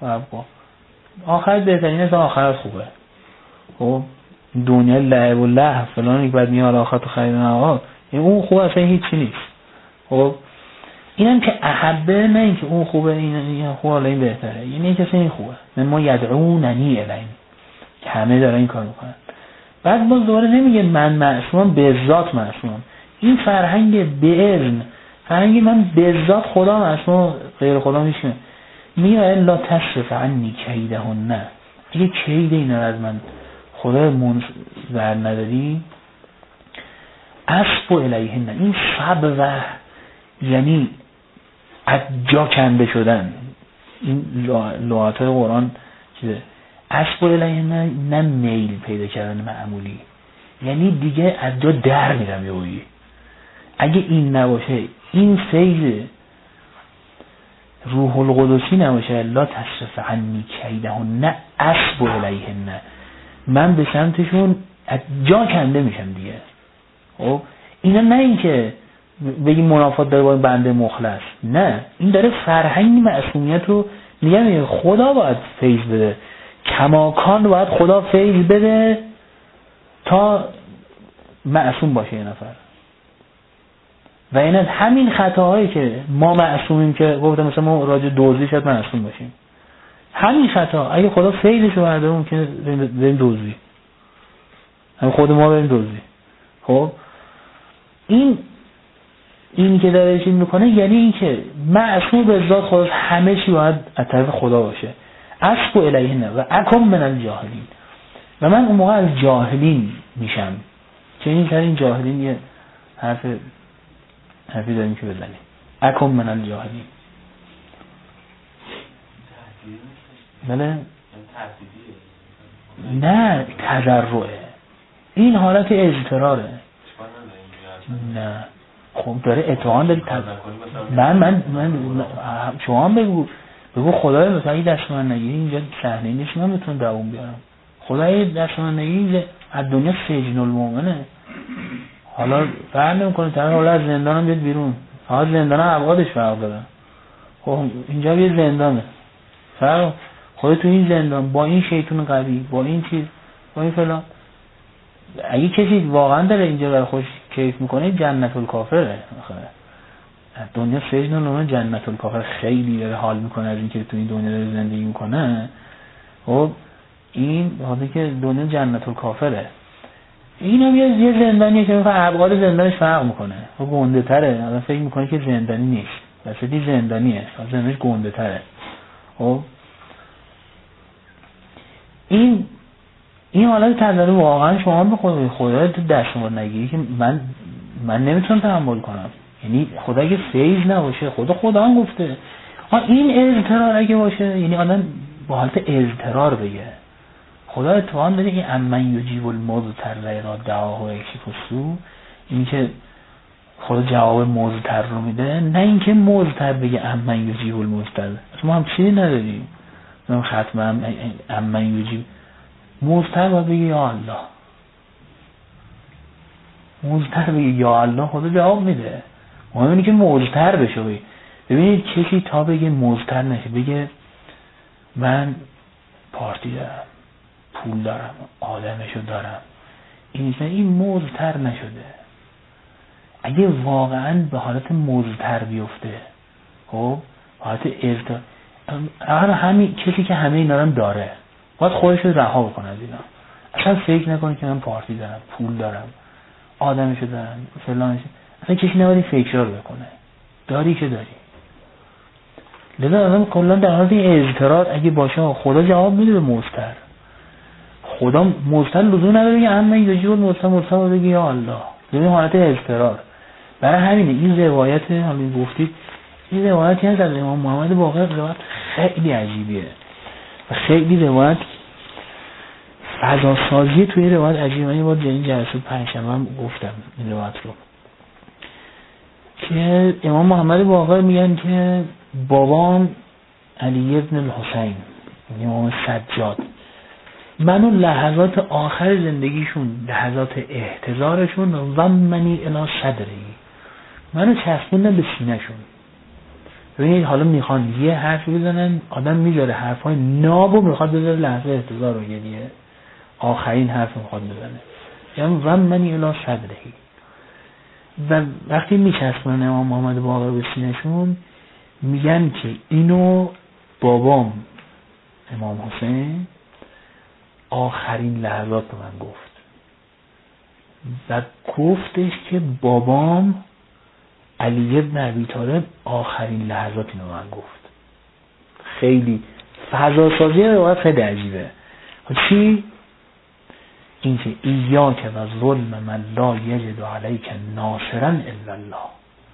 آخرت بهترین است، آخرت خوبه. خب دنیا لعب و لهو فلان یک بعد میاد آخرت خیرون آقا اون خوبه اصلا هیچی نیست. خب اینم که احبه، نه اینکه اون خوبه این خوبه حالا این بهتره، یعنی اینکه اصلا این خوبه. من ما یدعوننی الین که همه دارن این کار میکنن. بعد باز دوباره نمیگه من معصومم به ذات معصومم، این فرهنگ به اذن، فرهنگ من به ذات خدا معصوم غیر خدا میشه. میگه الا تصرف عنی کیدهن، نه دیگه کید اینا از من خدا منظر نداری. اسب الیهن، این سب و یعنی از جا کنده شدن، این لغات قرآن چیزه. اسب الیهن نه میل پیدا کردن معمولی، یعنی دیگه از جا در میرم یهویی. اگه این نباشه، این فیض روح القدسی نباشه، لا تصرف عنی کیدهن، نه اسب الیهن، من به سمتشون از جا کنده میشم دیگه. خب اینا نه این که بگی منافات داره با این بنده مخلص، نه این داره فرهنگ معصومیت رو میگه خدا باید فیض بده، کماکان باید خدا فیض بده تا معصوم باشه یه نفر. و این همین خطاهایی که ما معصومیم که گفتم مثلا ما راجع دزدی شاید معصوم باشیم، همین خطا اگه خدا فیضش رو برده اون که بریم دزدی، هم خود ما بریم دزدی. خب این که داره چیز میکنه یعنی این که معصوم به ذات خدا همه چی باید از طرف خدا باشه. اسب الیهن و اکم من الجاهلین، و من اون موقع از جاهلین میشم. چه این جاهلین یه حرفی داریم که بزنیم، اکم من الجاهلین. بله نه تضرعه، این حالت اضطراره. نه خب داره اتهام داری من شما بگو خدای مثلا این دست من نگیری اینجا صحنه نیست من بتونم دووم بیارم. خدای دست من نگیری از دنیا سجن المؤمنه. حالا فرق نمیکنه طرف حالا از زندانم بیاد بیرون، حالا زندان ابعادش فرق داره. خب اینجا یه زندانه، فرق خودت تو این زندان با این شیطان قوی با این چیز با این فلان، اگه کسی واقعا داره اینجا برای خوش کیف میکنه جنت الکافره. آخره دنیا سجن المؤمن جنت الکافر، خیلی داره حال میکنه از اینکه تو این دنیا داره زندگی میکنه. خب این حالی که دنیا جنت الکافره، این هم یه زندانیه که میخواه ابعاد زندانش فرق میکنه، خب گنده تره. آدم فکر میکنه که زندانی نیست، بسیدی زندانیه، زندانش گنده تره. خب این حالت تنظری واقعا شما به خدا تو دستمار نگیری که من نمیتونم تحمل کنم. یعنی خدا اگه فیض نباشه، خدا هم گفته این اضطرار اگه باشه، یعنی آدم با حالت اضطرار بگه خدا اتفاقا داره این امن یجیب المضطر را دعاه و یکشف السوء، این که خدا جواب مضطر رو میده، نه اینکه مضطر بگه امن یجیب المضطر. ما هم چیزی نداریم من ختم امن یجیب مضطر باید بگه یا الله، مضطر بگه یا الله خدا جواب میده. مهم اینه که مضطر بشه. ببینید کسی تا بگه مضطر نشه، بگه من پارتی دارم، پول دارم، آدمشو دارم، این مضطر نشده. اگه واقعا به حالت مضطر بیفته، خب حالت اضطرار، همین کسی که همه اینا رو داره باید خودش رو رها بکنه از اینا. اصلا فکر نکنه که من پارتی دارم، پول دارم، آدمشو دارم، فلانش. اصلا کسی نباید فکر رو بکنه. داری که داری. لذا آدم کلا در حالت اضطرار اگه باشه خدا جواب میده به مضطر. خدا مضطر لزوم نداره که اما یجیب مضطر بگه یا الله. ببین حالت اضطرار. برای همینه این روایت همین گفتید، این روایتی هست از امام محمد باقر، روایت خیلی عجیبیه. خیلی روایت فضا سازی توی روایت عجیبه. من یه بار این جلسه پنجشنبه هم گفتم این روایت رو که امام محمد باقر میگن که بابام علی ابن الحسین امام سجاد منو لحظات آخر زندگیشون لحظات احتضارشون و منی الی صدری منو چسبوندن به سینه‌شون. ببینید حالا میخوان یه حرف بزنن آدم میذاره حرفای نابو میخواد بذاره لحظه احتضار رو یعنی آخرین حرف میخواد بزنه یعنی و منی الی صدری و وقتی میچسبونن امام محمد باقر به سینه‌شون میگن که اینو بابام امام حسین آخرین لحظات به من گفت و گفتش که بابام علی ابن ابی طالب آخرین لحظات اینو به من گفت. خیلی فضا سازی روایت خیلی عجیبه. چی؟ این که ایاک و ظلم من لا یجد علیک ناصرا الا الله.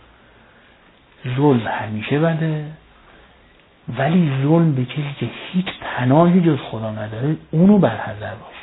ظلم همیشه بده ولی ظلم به کسی که هیچ پناهی جز خدا نداره اونو برحذر باشه.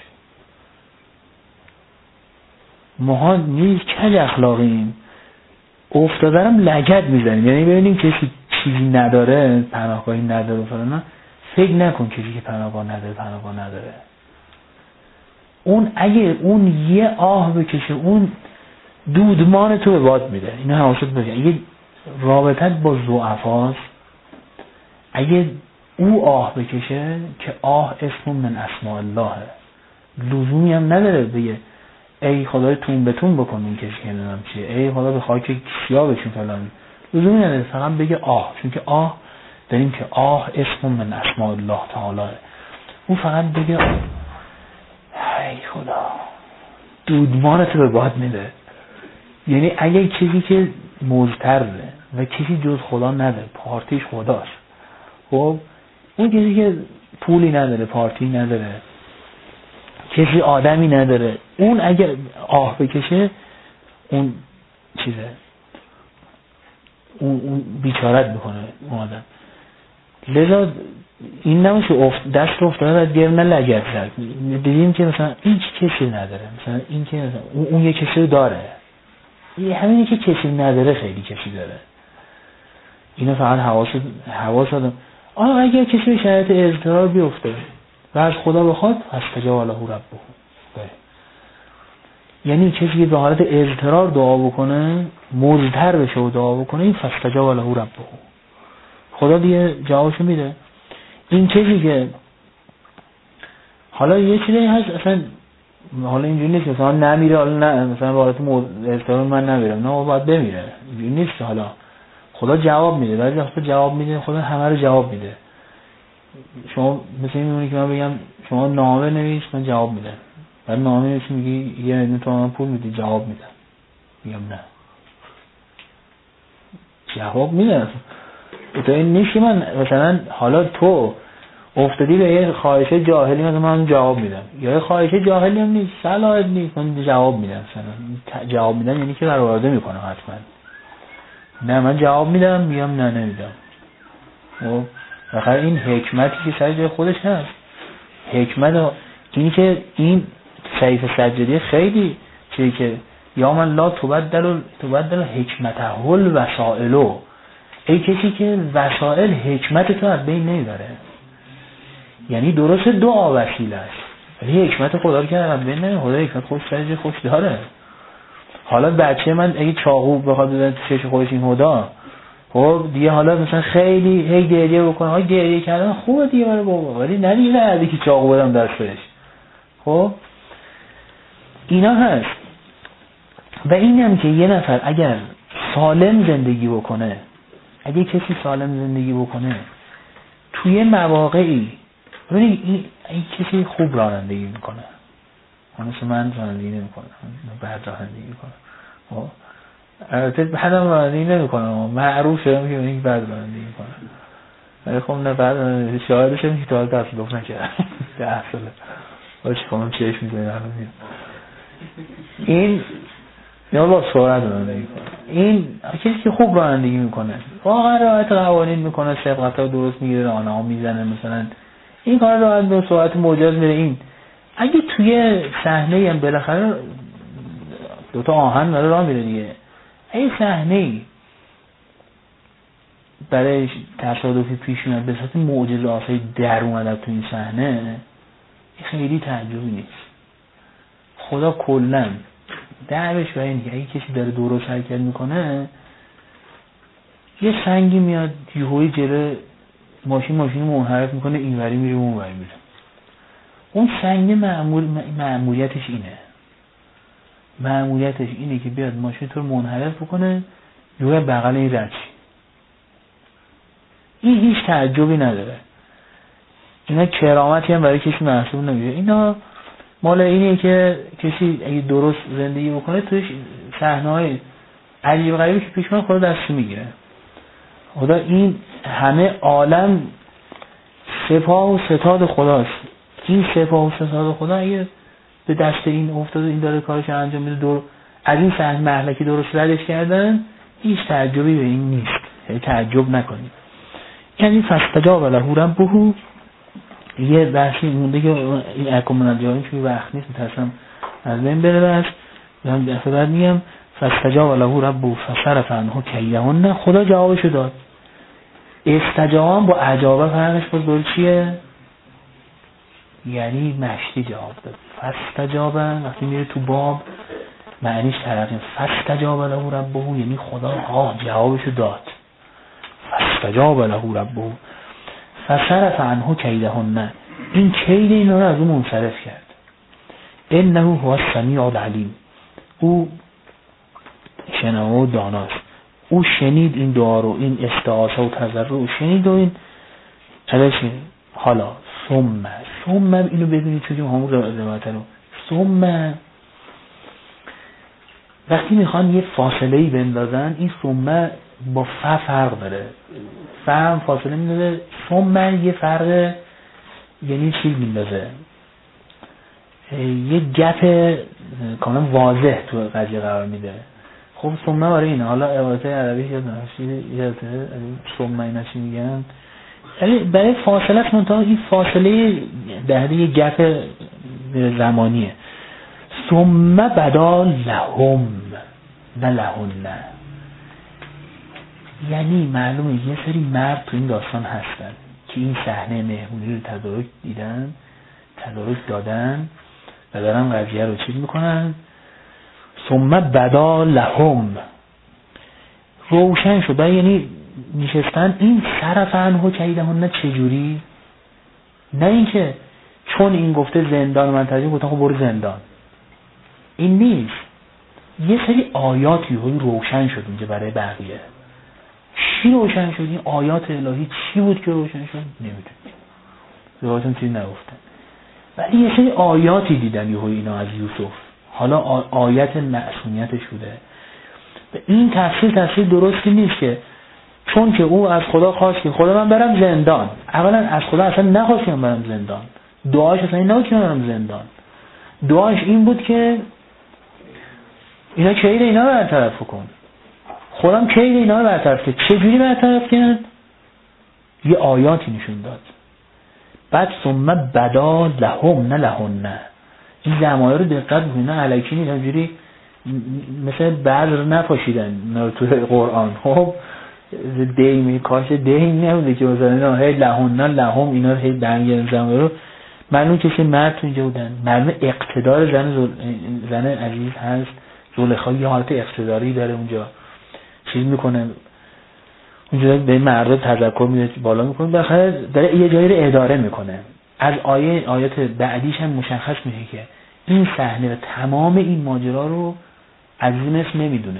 ماها نیز کج اخلاقیم افتادرم لگد میزنیم یعنی ببینیم کسی چیزی نداره پناهگاهی نداره فلان فکر نکن کسی که پناهگاه نداره اون اگه اون یه آه بکشه اون دودمان تو به باد میده. اینو حواست باشه. اگه رابطت با ضعفاست اگه او آه بکشه که آه اسم من اسماء الله لزومی هم نداره بگه ای خدای تون به تون بکن این کسی که نمیدونم چیه ای خدا به خاک سیاه بشین فلان لزومی نداره فقط بگه آه چون که آه داریم که آه اسم من اسماء الله تعالی اون فقط بگه ای خدا دودمانت به باد میده. یعنی اگه کسی که مضطره و کسی جز خدا نداره پارتیش خداست خب اون کسی که پولی نداره پارتی نداره کسی آدمی نداره اون اگر آه بکشه اون چیزه اون بیچارت میکنه اون آدم. لذا این نمیشه دست افتاده و گرنه لگت زد. دیدیم که مثلا این کسی نداره مثلا این که مثلا اون یه کسی داره همینی که کسی نداره خیلی کسی داره. اینو فقط حواس آدم اگر کسی به شرایط اضطرار بیفته و از خدا بخواد فاستجاب له ربه یعنی کسی که به حالت اضطرار دعا بکنه مضطر بشه و دعا بکنه این فاستجاب له ربه خدا دیگه جوابشو میده. این کسی که حالا یه چیزی هست اصلا حالا اینجوری نیست مثلا نمیره حالا نه مثلا به حالت اضطرار من نمیرم نه باید بمیره اینجوری نیست. حالا خدا جواب میده بعضی وقتا جواب میده خدا همه رو جواب میده. شما مثلا میمونی که من بگم شما نامه نویس من جواب میدم بعد نامه نویسی میگی یه میلیون تومان پول میدی جواب میدم میگم نه جواب میدم تو این نیست که من مثلا حالا تو افتادی به یه خواهش جاهلی مثلا من جواب میدم یا یه خواهش جاهلی هم نیست صلاحت نیست من جواب میدم مثلا جواب میدم یعنی که برآورده میکنم حتما نه من جواب میدم میگم نه نمیدم. خب بخاطر این حکمتی که سر جای خودش هست حکمت اینی که این سیف سجدی خیلی چیزی که یا من لا تبدل حکمته الوسائل ای کسی که وسائل حکمت تو از بین نمیبره. یعنی درست دعا وسیله است ولی حکمت خدا رو که از بین نمیبره. خدا حکمت خودش سر جای خودش داره. حالا بچه من اگه چاقو بخواد بزنه تو چش خودش این هدا خب دیگه حالا مثلا خیلی هی گریه بکنه گریه کردن خوبه دیگه برای بابا ولی نه که چاقو بدم دستش. خب اینا هست. و این هم که یه نفر اگر سالم زندگی بکنه اگه کسی سالم زندگی بکنه توی مواقعی ببینید این کسی خوب رانندگی میکنه مثل من رانندگی نمیکنم بعد رانندگی میکنم خب البته بعدم رانندگی نمیکنم معروف شدم که این بعد رانندگی میکنم ولی خب نه بعد شاهدش هم که تا تصادف نکردم 10 ساله باشه خواهم چشم میزنی این یا با سرعت رانندگی میکنه. این کسی که خوب رانندگی میکنه واقعا رعایت قوانین میکنه سبقت‌ها درست میگیره راهنما میزنه مثلا این کار راحت به سرعت موجز میره. این اگه توی صحنه هم بالاخره دوتا آهن داره راه میره دیگه، این صحنه برای تصادفی پیش میاد به صورت معجزه آسایی در اومده تو این صحنه، خیلی تعجبی نیست. خدا کلا دعوش برای اینه که اگه کسی داره درست حرکت میکنه، یه سنگی میاد یهویی جلو ماشین منحرف میکنه، اینوری میره اونوری میره. اون سنگ مأموریتش اینه که بیاد ماشین تو رو منحرف بکنه، یهویی بغل این رد شه. این هیچ تعجبی نداره. اینا کرامتی هم برای کسی محسوب نمیشه. اینا مال اینه که کسی اگه درست زندگی بکنه توش صحنه‌های عجیب غریبی که پیش میاد خدا دست میگیره. خدا این همه عالم سپاه و ستاد خداست. این سپاه و ستاد خدا اگه به دست این افتاده، این داره کارش انجام میده، دور از این صحنه مهلکی درست ردش کردن، هیچ تعجبی به این نیست. تعجب نکنید. یعنی فاستجاب له ربه، یه بحثی مونده که این اکمال جایی که وقت نیست میترسم از بین بره. بس من دفعه بعد میگم فاستجاب له ربه فصرف عنه کیدهن. خدا جوابشو داد. استجاب با اجابه فرقش باز چیه؟ یعنی مشتی جواب داد. فاستجاب وقتی میره تو باب معنیش ترقیم. فاستجاب له ربه یعنی خدا جوابشو داد. فاستجاب له ربه فصرف عنه کیدهن. این کید اینا رو از اون منصرف کرد. انه هو السمیع العلیم. او شنوا و داناست. او شنید این دعا رو، این استعاذه و تضرع رو شنید و این چلشه. حالا ثم اینو ببینید چون همون روایت رو ثم وقتی میخوان یه فاصله‌ای بندازن، این ثم با فرق داره. فهم فاصله میندازه، ثم یه فرق یعنی چی میندازه، یه گپ کاملا واضح تو قضیه قرار میده. خب ثم برای اینه. حالا عبارت عربی یاد نمیشه ثم اینا چی میگن، یعنی برای فاصله است، منتها این فاصله در یه گپ زمانیه. ثم بدا لهم نه لهن. یعنی معلومه یه سری مرد تو این داستان هستن که این صحنه مهمونی رو تدارک دادن و دارن قضیه رو چیز میکنن. ثم بدا لهم روشن شد. یعنی نشستن این صرف عنه کیدهن. نه چجوری؟ نه اینکه چون این گفته زندان من ترجیح گفتم خب برو زندان. این نیست. یه سری آیاتی روشن شد اینجا برای بقیه. چی روشن شد؟ این آیات الهی چی بود که روشن شد؟ نمیدونم. زباتون چیز نگفتن. ولی یه سری آیاتی دیدن اینا از یوسف. حالا آیت معصومیتش بوده. این تفسیر درستی نیست که چون که او از خدا خواست که خدا من برم زندان. اولا از خدا اصلا نخواست که من برم زندان. دعاش اصلا این نبود که من برم زندان. دعاش این بود که اینا کید اینا رو برطرف کن. خودم کید اینا رو برطرف کرد. چجوری برطرف کرد؟ یه آیاتی نشون داد. بعد ثم بدا لهم نه لهن. این زمایر رو دقت بکنید. نه الکی نیست همجوری مثل بدر نپاشیدن تو قرآن. خب دیمی کاش دیم نبوده که مثلا هی لهن لهم اینا رو هی برمیگردن زمایر رو. معلوم که مرد تو اینجا بودن. معلوم اقتدار زن عزیز هست. زلیخا یه حالت اقتداری داره اونجا چیز میکنه، اونجا به مرد تذکر میده بالا میکنه، بالاخره داره یه جایی رو اداره میکنه. از آیات بعدیش هم مشخص میشه که این صحنه و تمام این ماجرا رو عزیز مصر نمیدونه.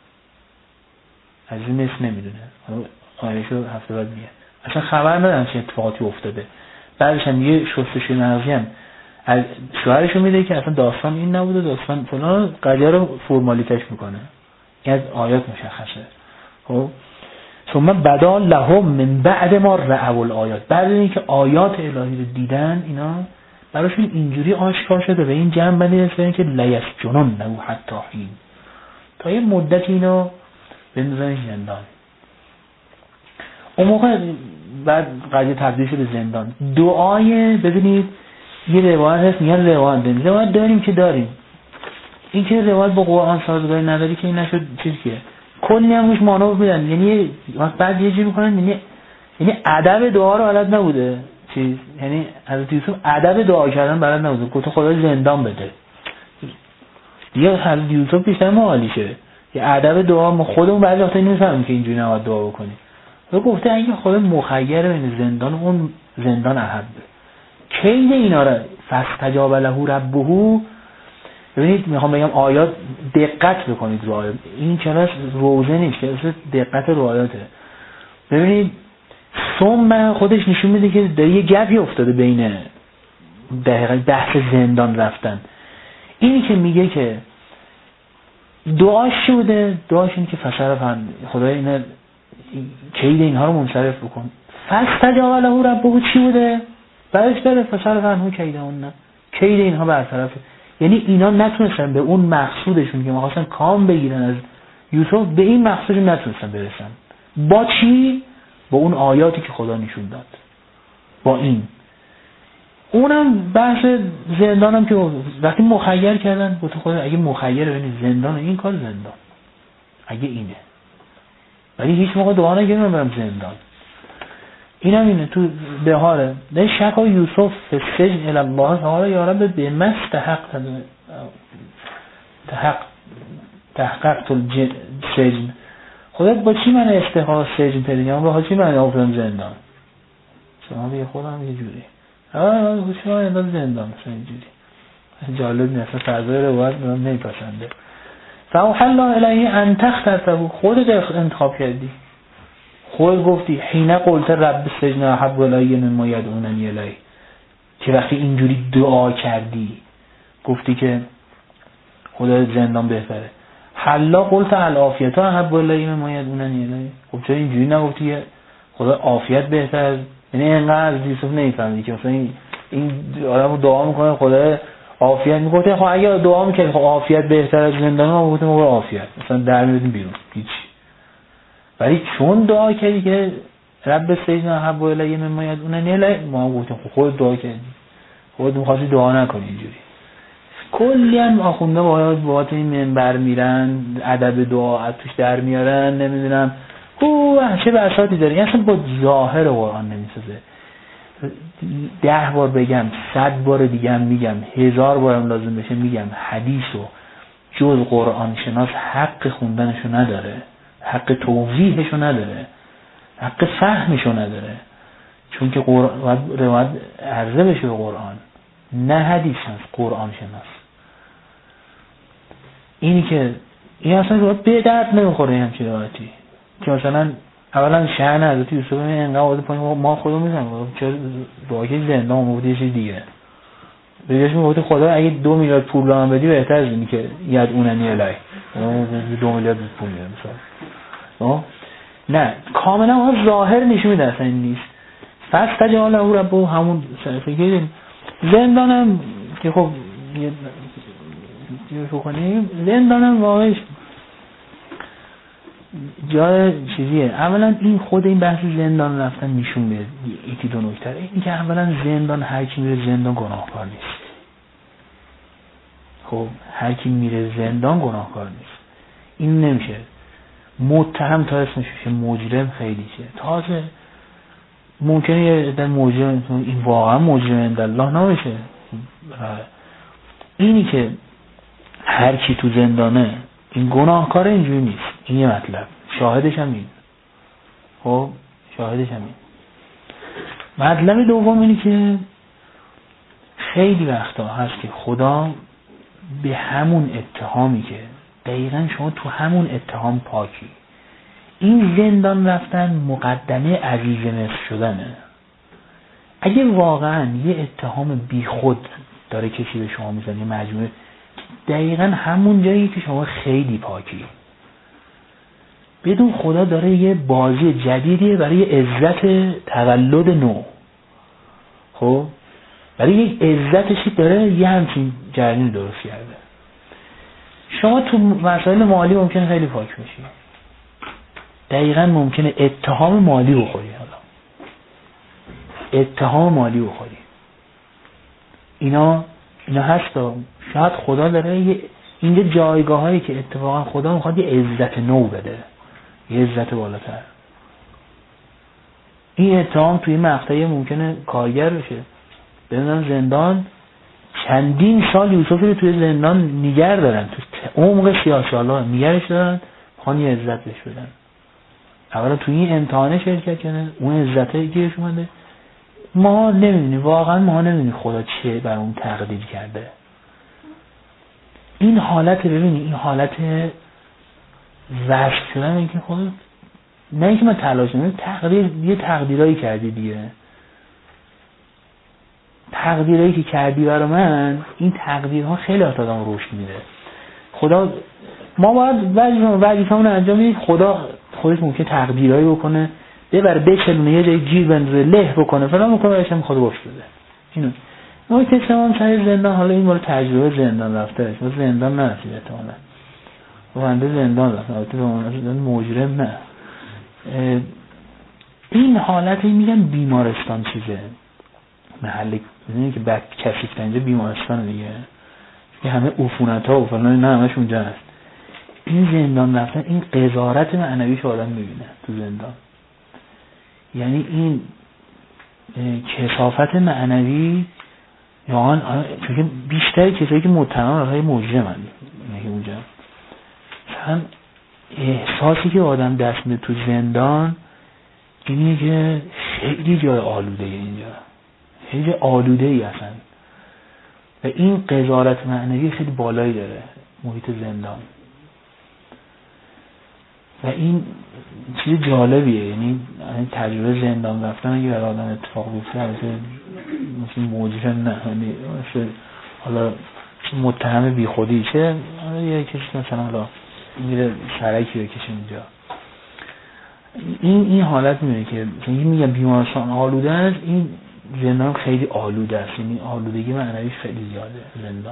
آیه‌شو هفته بعد میگه اصلا خبر ندارن چه اتفاقاتی افتاده. بعدش هم یه شستشوی مغزی هم از شوهرشو میده که اصلا داستان این نبوده، داستان فلان، قضیه رو فرمالیتش میکنه. این از آیات مشخصه. خب ثم بدا لهم من بعد ما رأوا الآیات. بعد اینکه آیات الهی رو دیدن اینا براشون اینجوری آشکار شده به این جنب بندی رسیدن که لیسجنن له حتی حین، تا یه مدت اینو بندازن زندان. اون موقع بعد قضیه تبدیل شد به زندان. دعای ببینید یه روایت هست میگن روایت داریم که داریم، این که روایت با قرآن سازگاری نداری که این نشد چیزی که کلی هم روش مانور میدن، یعنی بعد یه جوری میکنن یعنی ادب دعا رو بلد نبوده چیز، یعنی حضرت یوسف ادب دعا کردن بلد نبوده، گفت خدا زندان بده. دیگه حضرت یوسف بیشتر معالیشه که ادب دعا ما خودمون بعضی وقتا نمیفهمیم که اینجوری نباید دعا بکنیم. و گفته اگه خدا مخیر بین زندان اون زندان احبه کید اینا رو فاستجاب له ربه. ببینید میخوام بگم آیات دقت بکنید رو آیات، این کلاس روزه نیست، کلاس دقت رو آیاته. ببینید ثم خودش نشون میده که در یه گپی افتاده بین دقیقاً بحث زندان رفتن. اینی که میگه که دعاش شده، دعاش اینه که فصرف خدا اینا کید اینها رو منصرف بکن. فاستجاب له ربه چی بوده؟ بعدش داره فصرف عنه کیدهن، کید اینها برطرفه. یعنی اینا نتونستن به اون مقصودشون که می‌خواستن کام بگیرن از یوسف، به این مقصودشون نتونستن برسن. با چی؟ با اون آیاتی که خدا نشون داد. با این اونم بحث زندانم که وقتی مخیر کردن گفت خدا اگه مخیر ببینید زندان این کار زندان اگه اینه، ولی هیچ موقع دعا نکردم برم زندان. اینم اینه تو بهاره ده شکا یوسف فسجن الالله تعالی یا رب به تحققت السجن. خدا با چی من استحقاق سجن تدیم با چی من افتادم زندان؟ شما بگه خودم یه جوری شما انداز زندان مثلا اینجوری جالب نیست، فضای روایت من نمیپسنده. فاوحی الله الیه ان تختاره، خودت انتخاب کردی، خود گفتی حین قلت رب السجن احب الی مما یدعوننی الیه، که وقتی اینجوری دعا کردی گفتی که خدا زندان بهتره. حلا قلت العافیت احب الی مما یدعوننی الیه، خب چرا اینجوری نگفتی که خدا عافیت بهتر؟ یعنی اینقدر از یوسف نمیفهمیدی که مثلا این آدمو دعا میکنه خدا عافیت میگفته، خب اگه دعا میکنه خب عافیت بهتر از زندان، ما گفتیم خب عافیت مثلا در میادیم بیرون هیچ. ولی چون دعا کردی که رب السجن احب الی مما یدعوننی الیه، ما گفتیم خب خود دعا کردی، خود می‌خواستی دعا نکنی اینجوری. کلی هم آخونده باهات این منبر میرن ادب دعا توش در میارن، نمیدونم چه بساطی داره، این اصلا با ظاهر قرآن نمیسازه. 10 بار بگم 100 بار دیگه هم میگم 1000 بارم لازم بشه میگم حدیثو جز قرآن شناس حق خوندنشو نداره، حق توضیحشو نداره، حق فهمشو نداره، چون که روایت عرضه بشه به قرآن نه حدیث شناس، قرآن شناس. اینی که این اصلا روایت به درد نمیخوره همچین روایتی که مثلا اولا شأن حضرت یوسف اینقدر آورده پایین ما خودمون می‌زنیم چرا دعا که زندان اومد یه چیز دیگه بهش میگفت خدا اگه 2 میلیارد پول به من بدی بهتر از اینی که یدعوننی الیه 2 میلیارد پول میده مثلا. نه کاملا اون ظاهر نشون میده اصلا این نیست. فاستجاب له ربه همون فکر زندانم که خب یه کنیم زندانم واقعا جای چیزیه. اولا این خود این بحث زندان رفتن نشون میده یکی دو نکته. این که اولا زندان هر کی میره زندان گناهکار نیست. خب هر کی میره زندان گناهکار نیست. این نمیشه متهم تا اسمش میشه مجرم خیلی شه. تازه ممکنه یه عده مجرم این واقعا مجرم عند الله نمیشه. اینی که هر کی تو زندانه این گناهکار اینجوری نیست. این یه مطلب. شاهدش هم این. خب شاهدش هم این. مطلب دوم اینی که خیلی وقتا هست که خدا به همون اتهامی که دقیقاً شما تو همون اتهام پاکی، این زندان رفتن مقدمه عزیز مصر شدنه. اگه واقعاً یه اتهام بی خود داره کسی به شما میزنه مجموعه، دقیقاً همون جایی که شما خیلی پاکی، بدون خدا داره یه بازی جدیدیه برای عزت تولد نو. خب برای یک عزتشی داره یه همچین جریان درست کرده. شما تو مسائل مالی ممکنه خیلی پاک بشی، دقیقاً ممکنه اتهام مالی بخوری. حالا اتهام مالی بخوری. اینا هستا. شاید خدا داره اینجا جایگاه هایی که اتفاقا خدا میخواد یه عزت نو بده، یه عزت بالاتر. این اتهام توی مقطعی ممکنه کارگر بشه. ببینم زندان چندین سال یوسف رو توی زندان نگر دارن، تو عمق 30 ساله نگرش دارن، میخوان یه عزت بهش بدن. اولا توی این امتحانه شرکت کنه، اون عزته گیرش اومده. ما نمیدونیم، واقعا ما نمیدونیم خدا چه بر اون تقدیر کرده. این حالت، ببینید این حالت وصف شدن، این که خدا نه اینکه من تلاش نمیم، یه تقدیرایی کردی دیگه. تقدیرایی که کردی برای من، این تقدیرها خیلی آدم روش میده. خدا، ما باید وظیفه‌مون رو انجام بدیم. خدا خودش ممکنه تقدیرایی بکنه، ببره بچلونه، یه جای گیر بندازه، له بکنه، فلان میکنه، بهش هم خدا گفت بده. اینو ما که تمام سر زندان، حالا این مورد تجربه زندان رفته، ما زندان نرسید احتمالاً. بنده زندان رفت، البته به عنوان مجرم نه. این حالت میگن بیمارستان چیزه. محل میدونی که بعد کثیف اینجا بیمارستان دیگه. که همه عفونت‌ها و فلان نه همش اونجا هست. این زندان رفتن، این قضاوت معنویش آدم میبینه تو زندان. یعنی این کثافت معنوی، واقعا چون بیشتر کسایی که متهمن راهای مجرمن میگه اونجا. مثلا احساسی که آدم دست میده تو زندان اینه که خیلی جای آلوده اینجا، خیلی جای آلوده ای اصلا. و این قضاوت معنوی خیلی بالایی داره محیط زندان. و این چیز جالبیه، یعنی تجربه زندان رفتن اگه برای آدم اتفاق بیفته، مثل مجرم نه، مثل حالا متهم بی خودی چه یه کسی مثلا حالا میره سرکی بکشه اینجا، این حالت میره که میگم بیمارستان آلوده است. این زندان خیلی آلوده است، یعنی آلودگی معنویش خیلی زیاده زندان.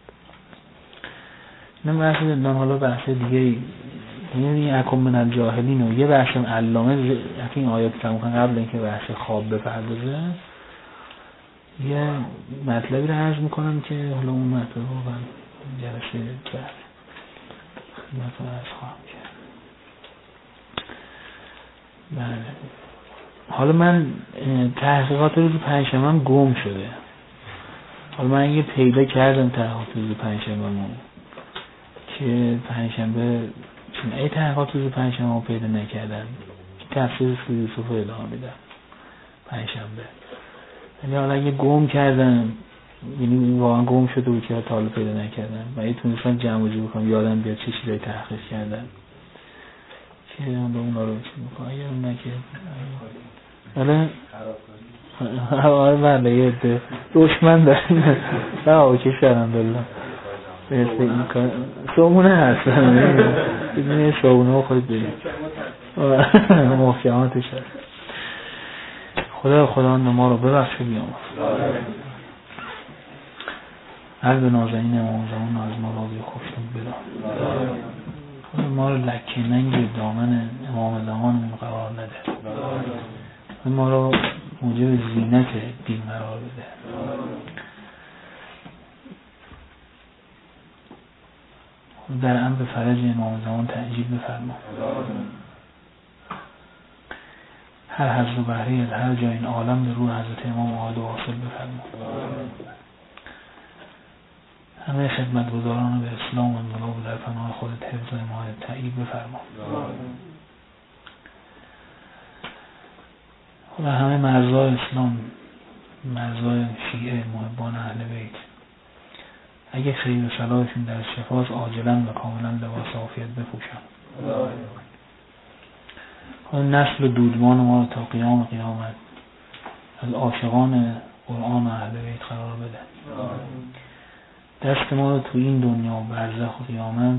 نه بحث زندان، حالا بحث دیگه، یعنی اکم من الجاهلین و یه بحث علامه این آیات تمام قبل اینکه بحث خواب بپردازه یه مطلبی رو عرض میکنم که حالا اون مطلب رو من جلسه بعد خدمتتون عرض خواهم کرد. بله، حالا من تحقیقات روز پنجشنبه گم شده. حالا من یه پیدا کردم تحقیقات روز پنجشنبه که پنجشنبه چون ای تحقیقات روز پنجشنبه پیدا نکردم، تفسیر سوره یوسف رو ادامه میدم پنجشنبه. یعنی حالا اگه گم کردم، یعنی واقعا گم شده بود که تا حالا پیدا نکردم و اگه تونستم جمع جور کنم یادم بیاد چه چیزایی تحقیق کردم که به اونا رو چی میکنم. اگر اون نکه حالا بله یه عده دشمن داریم نه اوکی شرمدالله بهست این کار صابونه هست ببینه صابونه خود بریم محکماتش هست. خدا ما رو ببخشه بیام هر به نازنین امام زمان از ما راضی خوشتون بدا. خدا ما رو لکه ننگ دامن امام زمان قرار نده. ما رو موجب زینت دین قرار بده. در امر فرج امام زمان تعجیل بفرما. هر حضر و بحری از هر جای این عالم به روح حضرت امام آمد و واصل بفرما. همه خدمتگزاران به اسلام و انقلاب در پناه خودت حفظ و حمایت تعیید بفرما. و همه مرزای اسلام، مرزای شیعه محبان اهل بیت، اگه خیر و صلاحشون در شفاست عاجلا و کاملا لباس عافیت بپوشن. نسل و دودمان ما رو تا قیام قیامت از عاشقان قرآن و اهل بیت قرار بده. دست ما رو تو این دنیا و برزخ و قیامت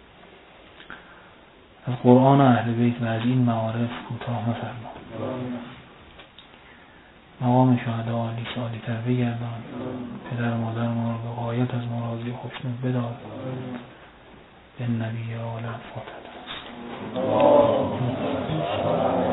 از قرآن و اهل بیت و از این معارف کوتاه مفرما. مقام شهدا علی سالی تر بگردان. پدر و مادر ما رو به غایت از ما راضی و خوشنود بدار. به نبی آل فاتحه.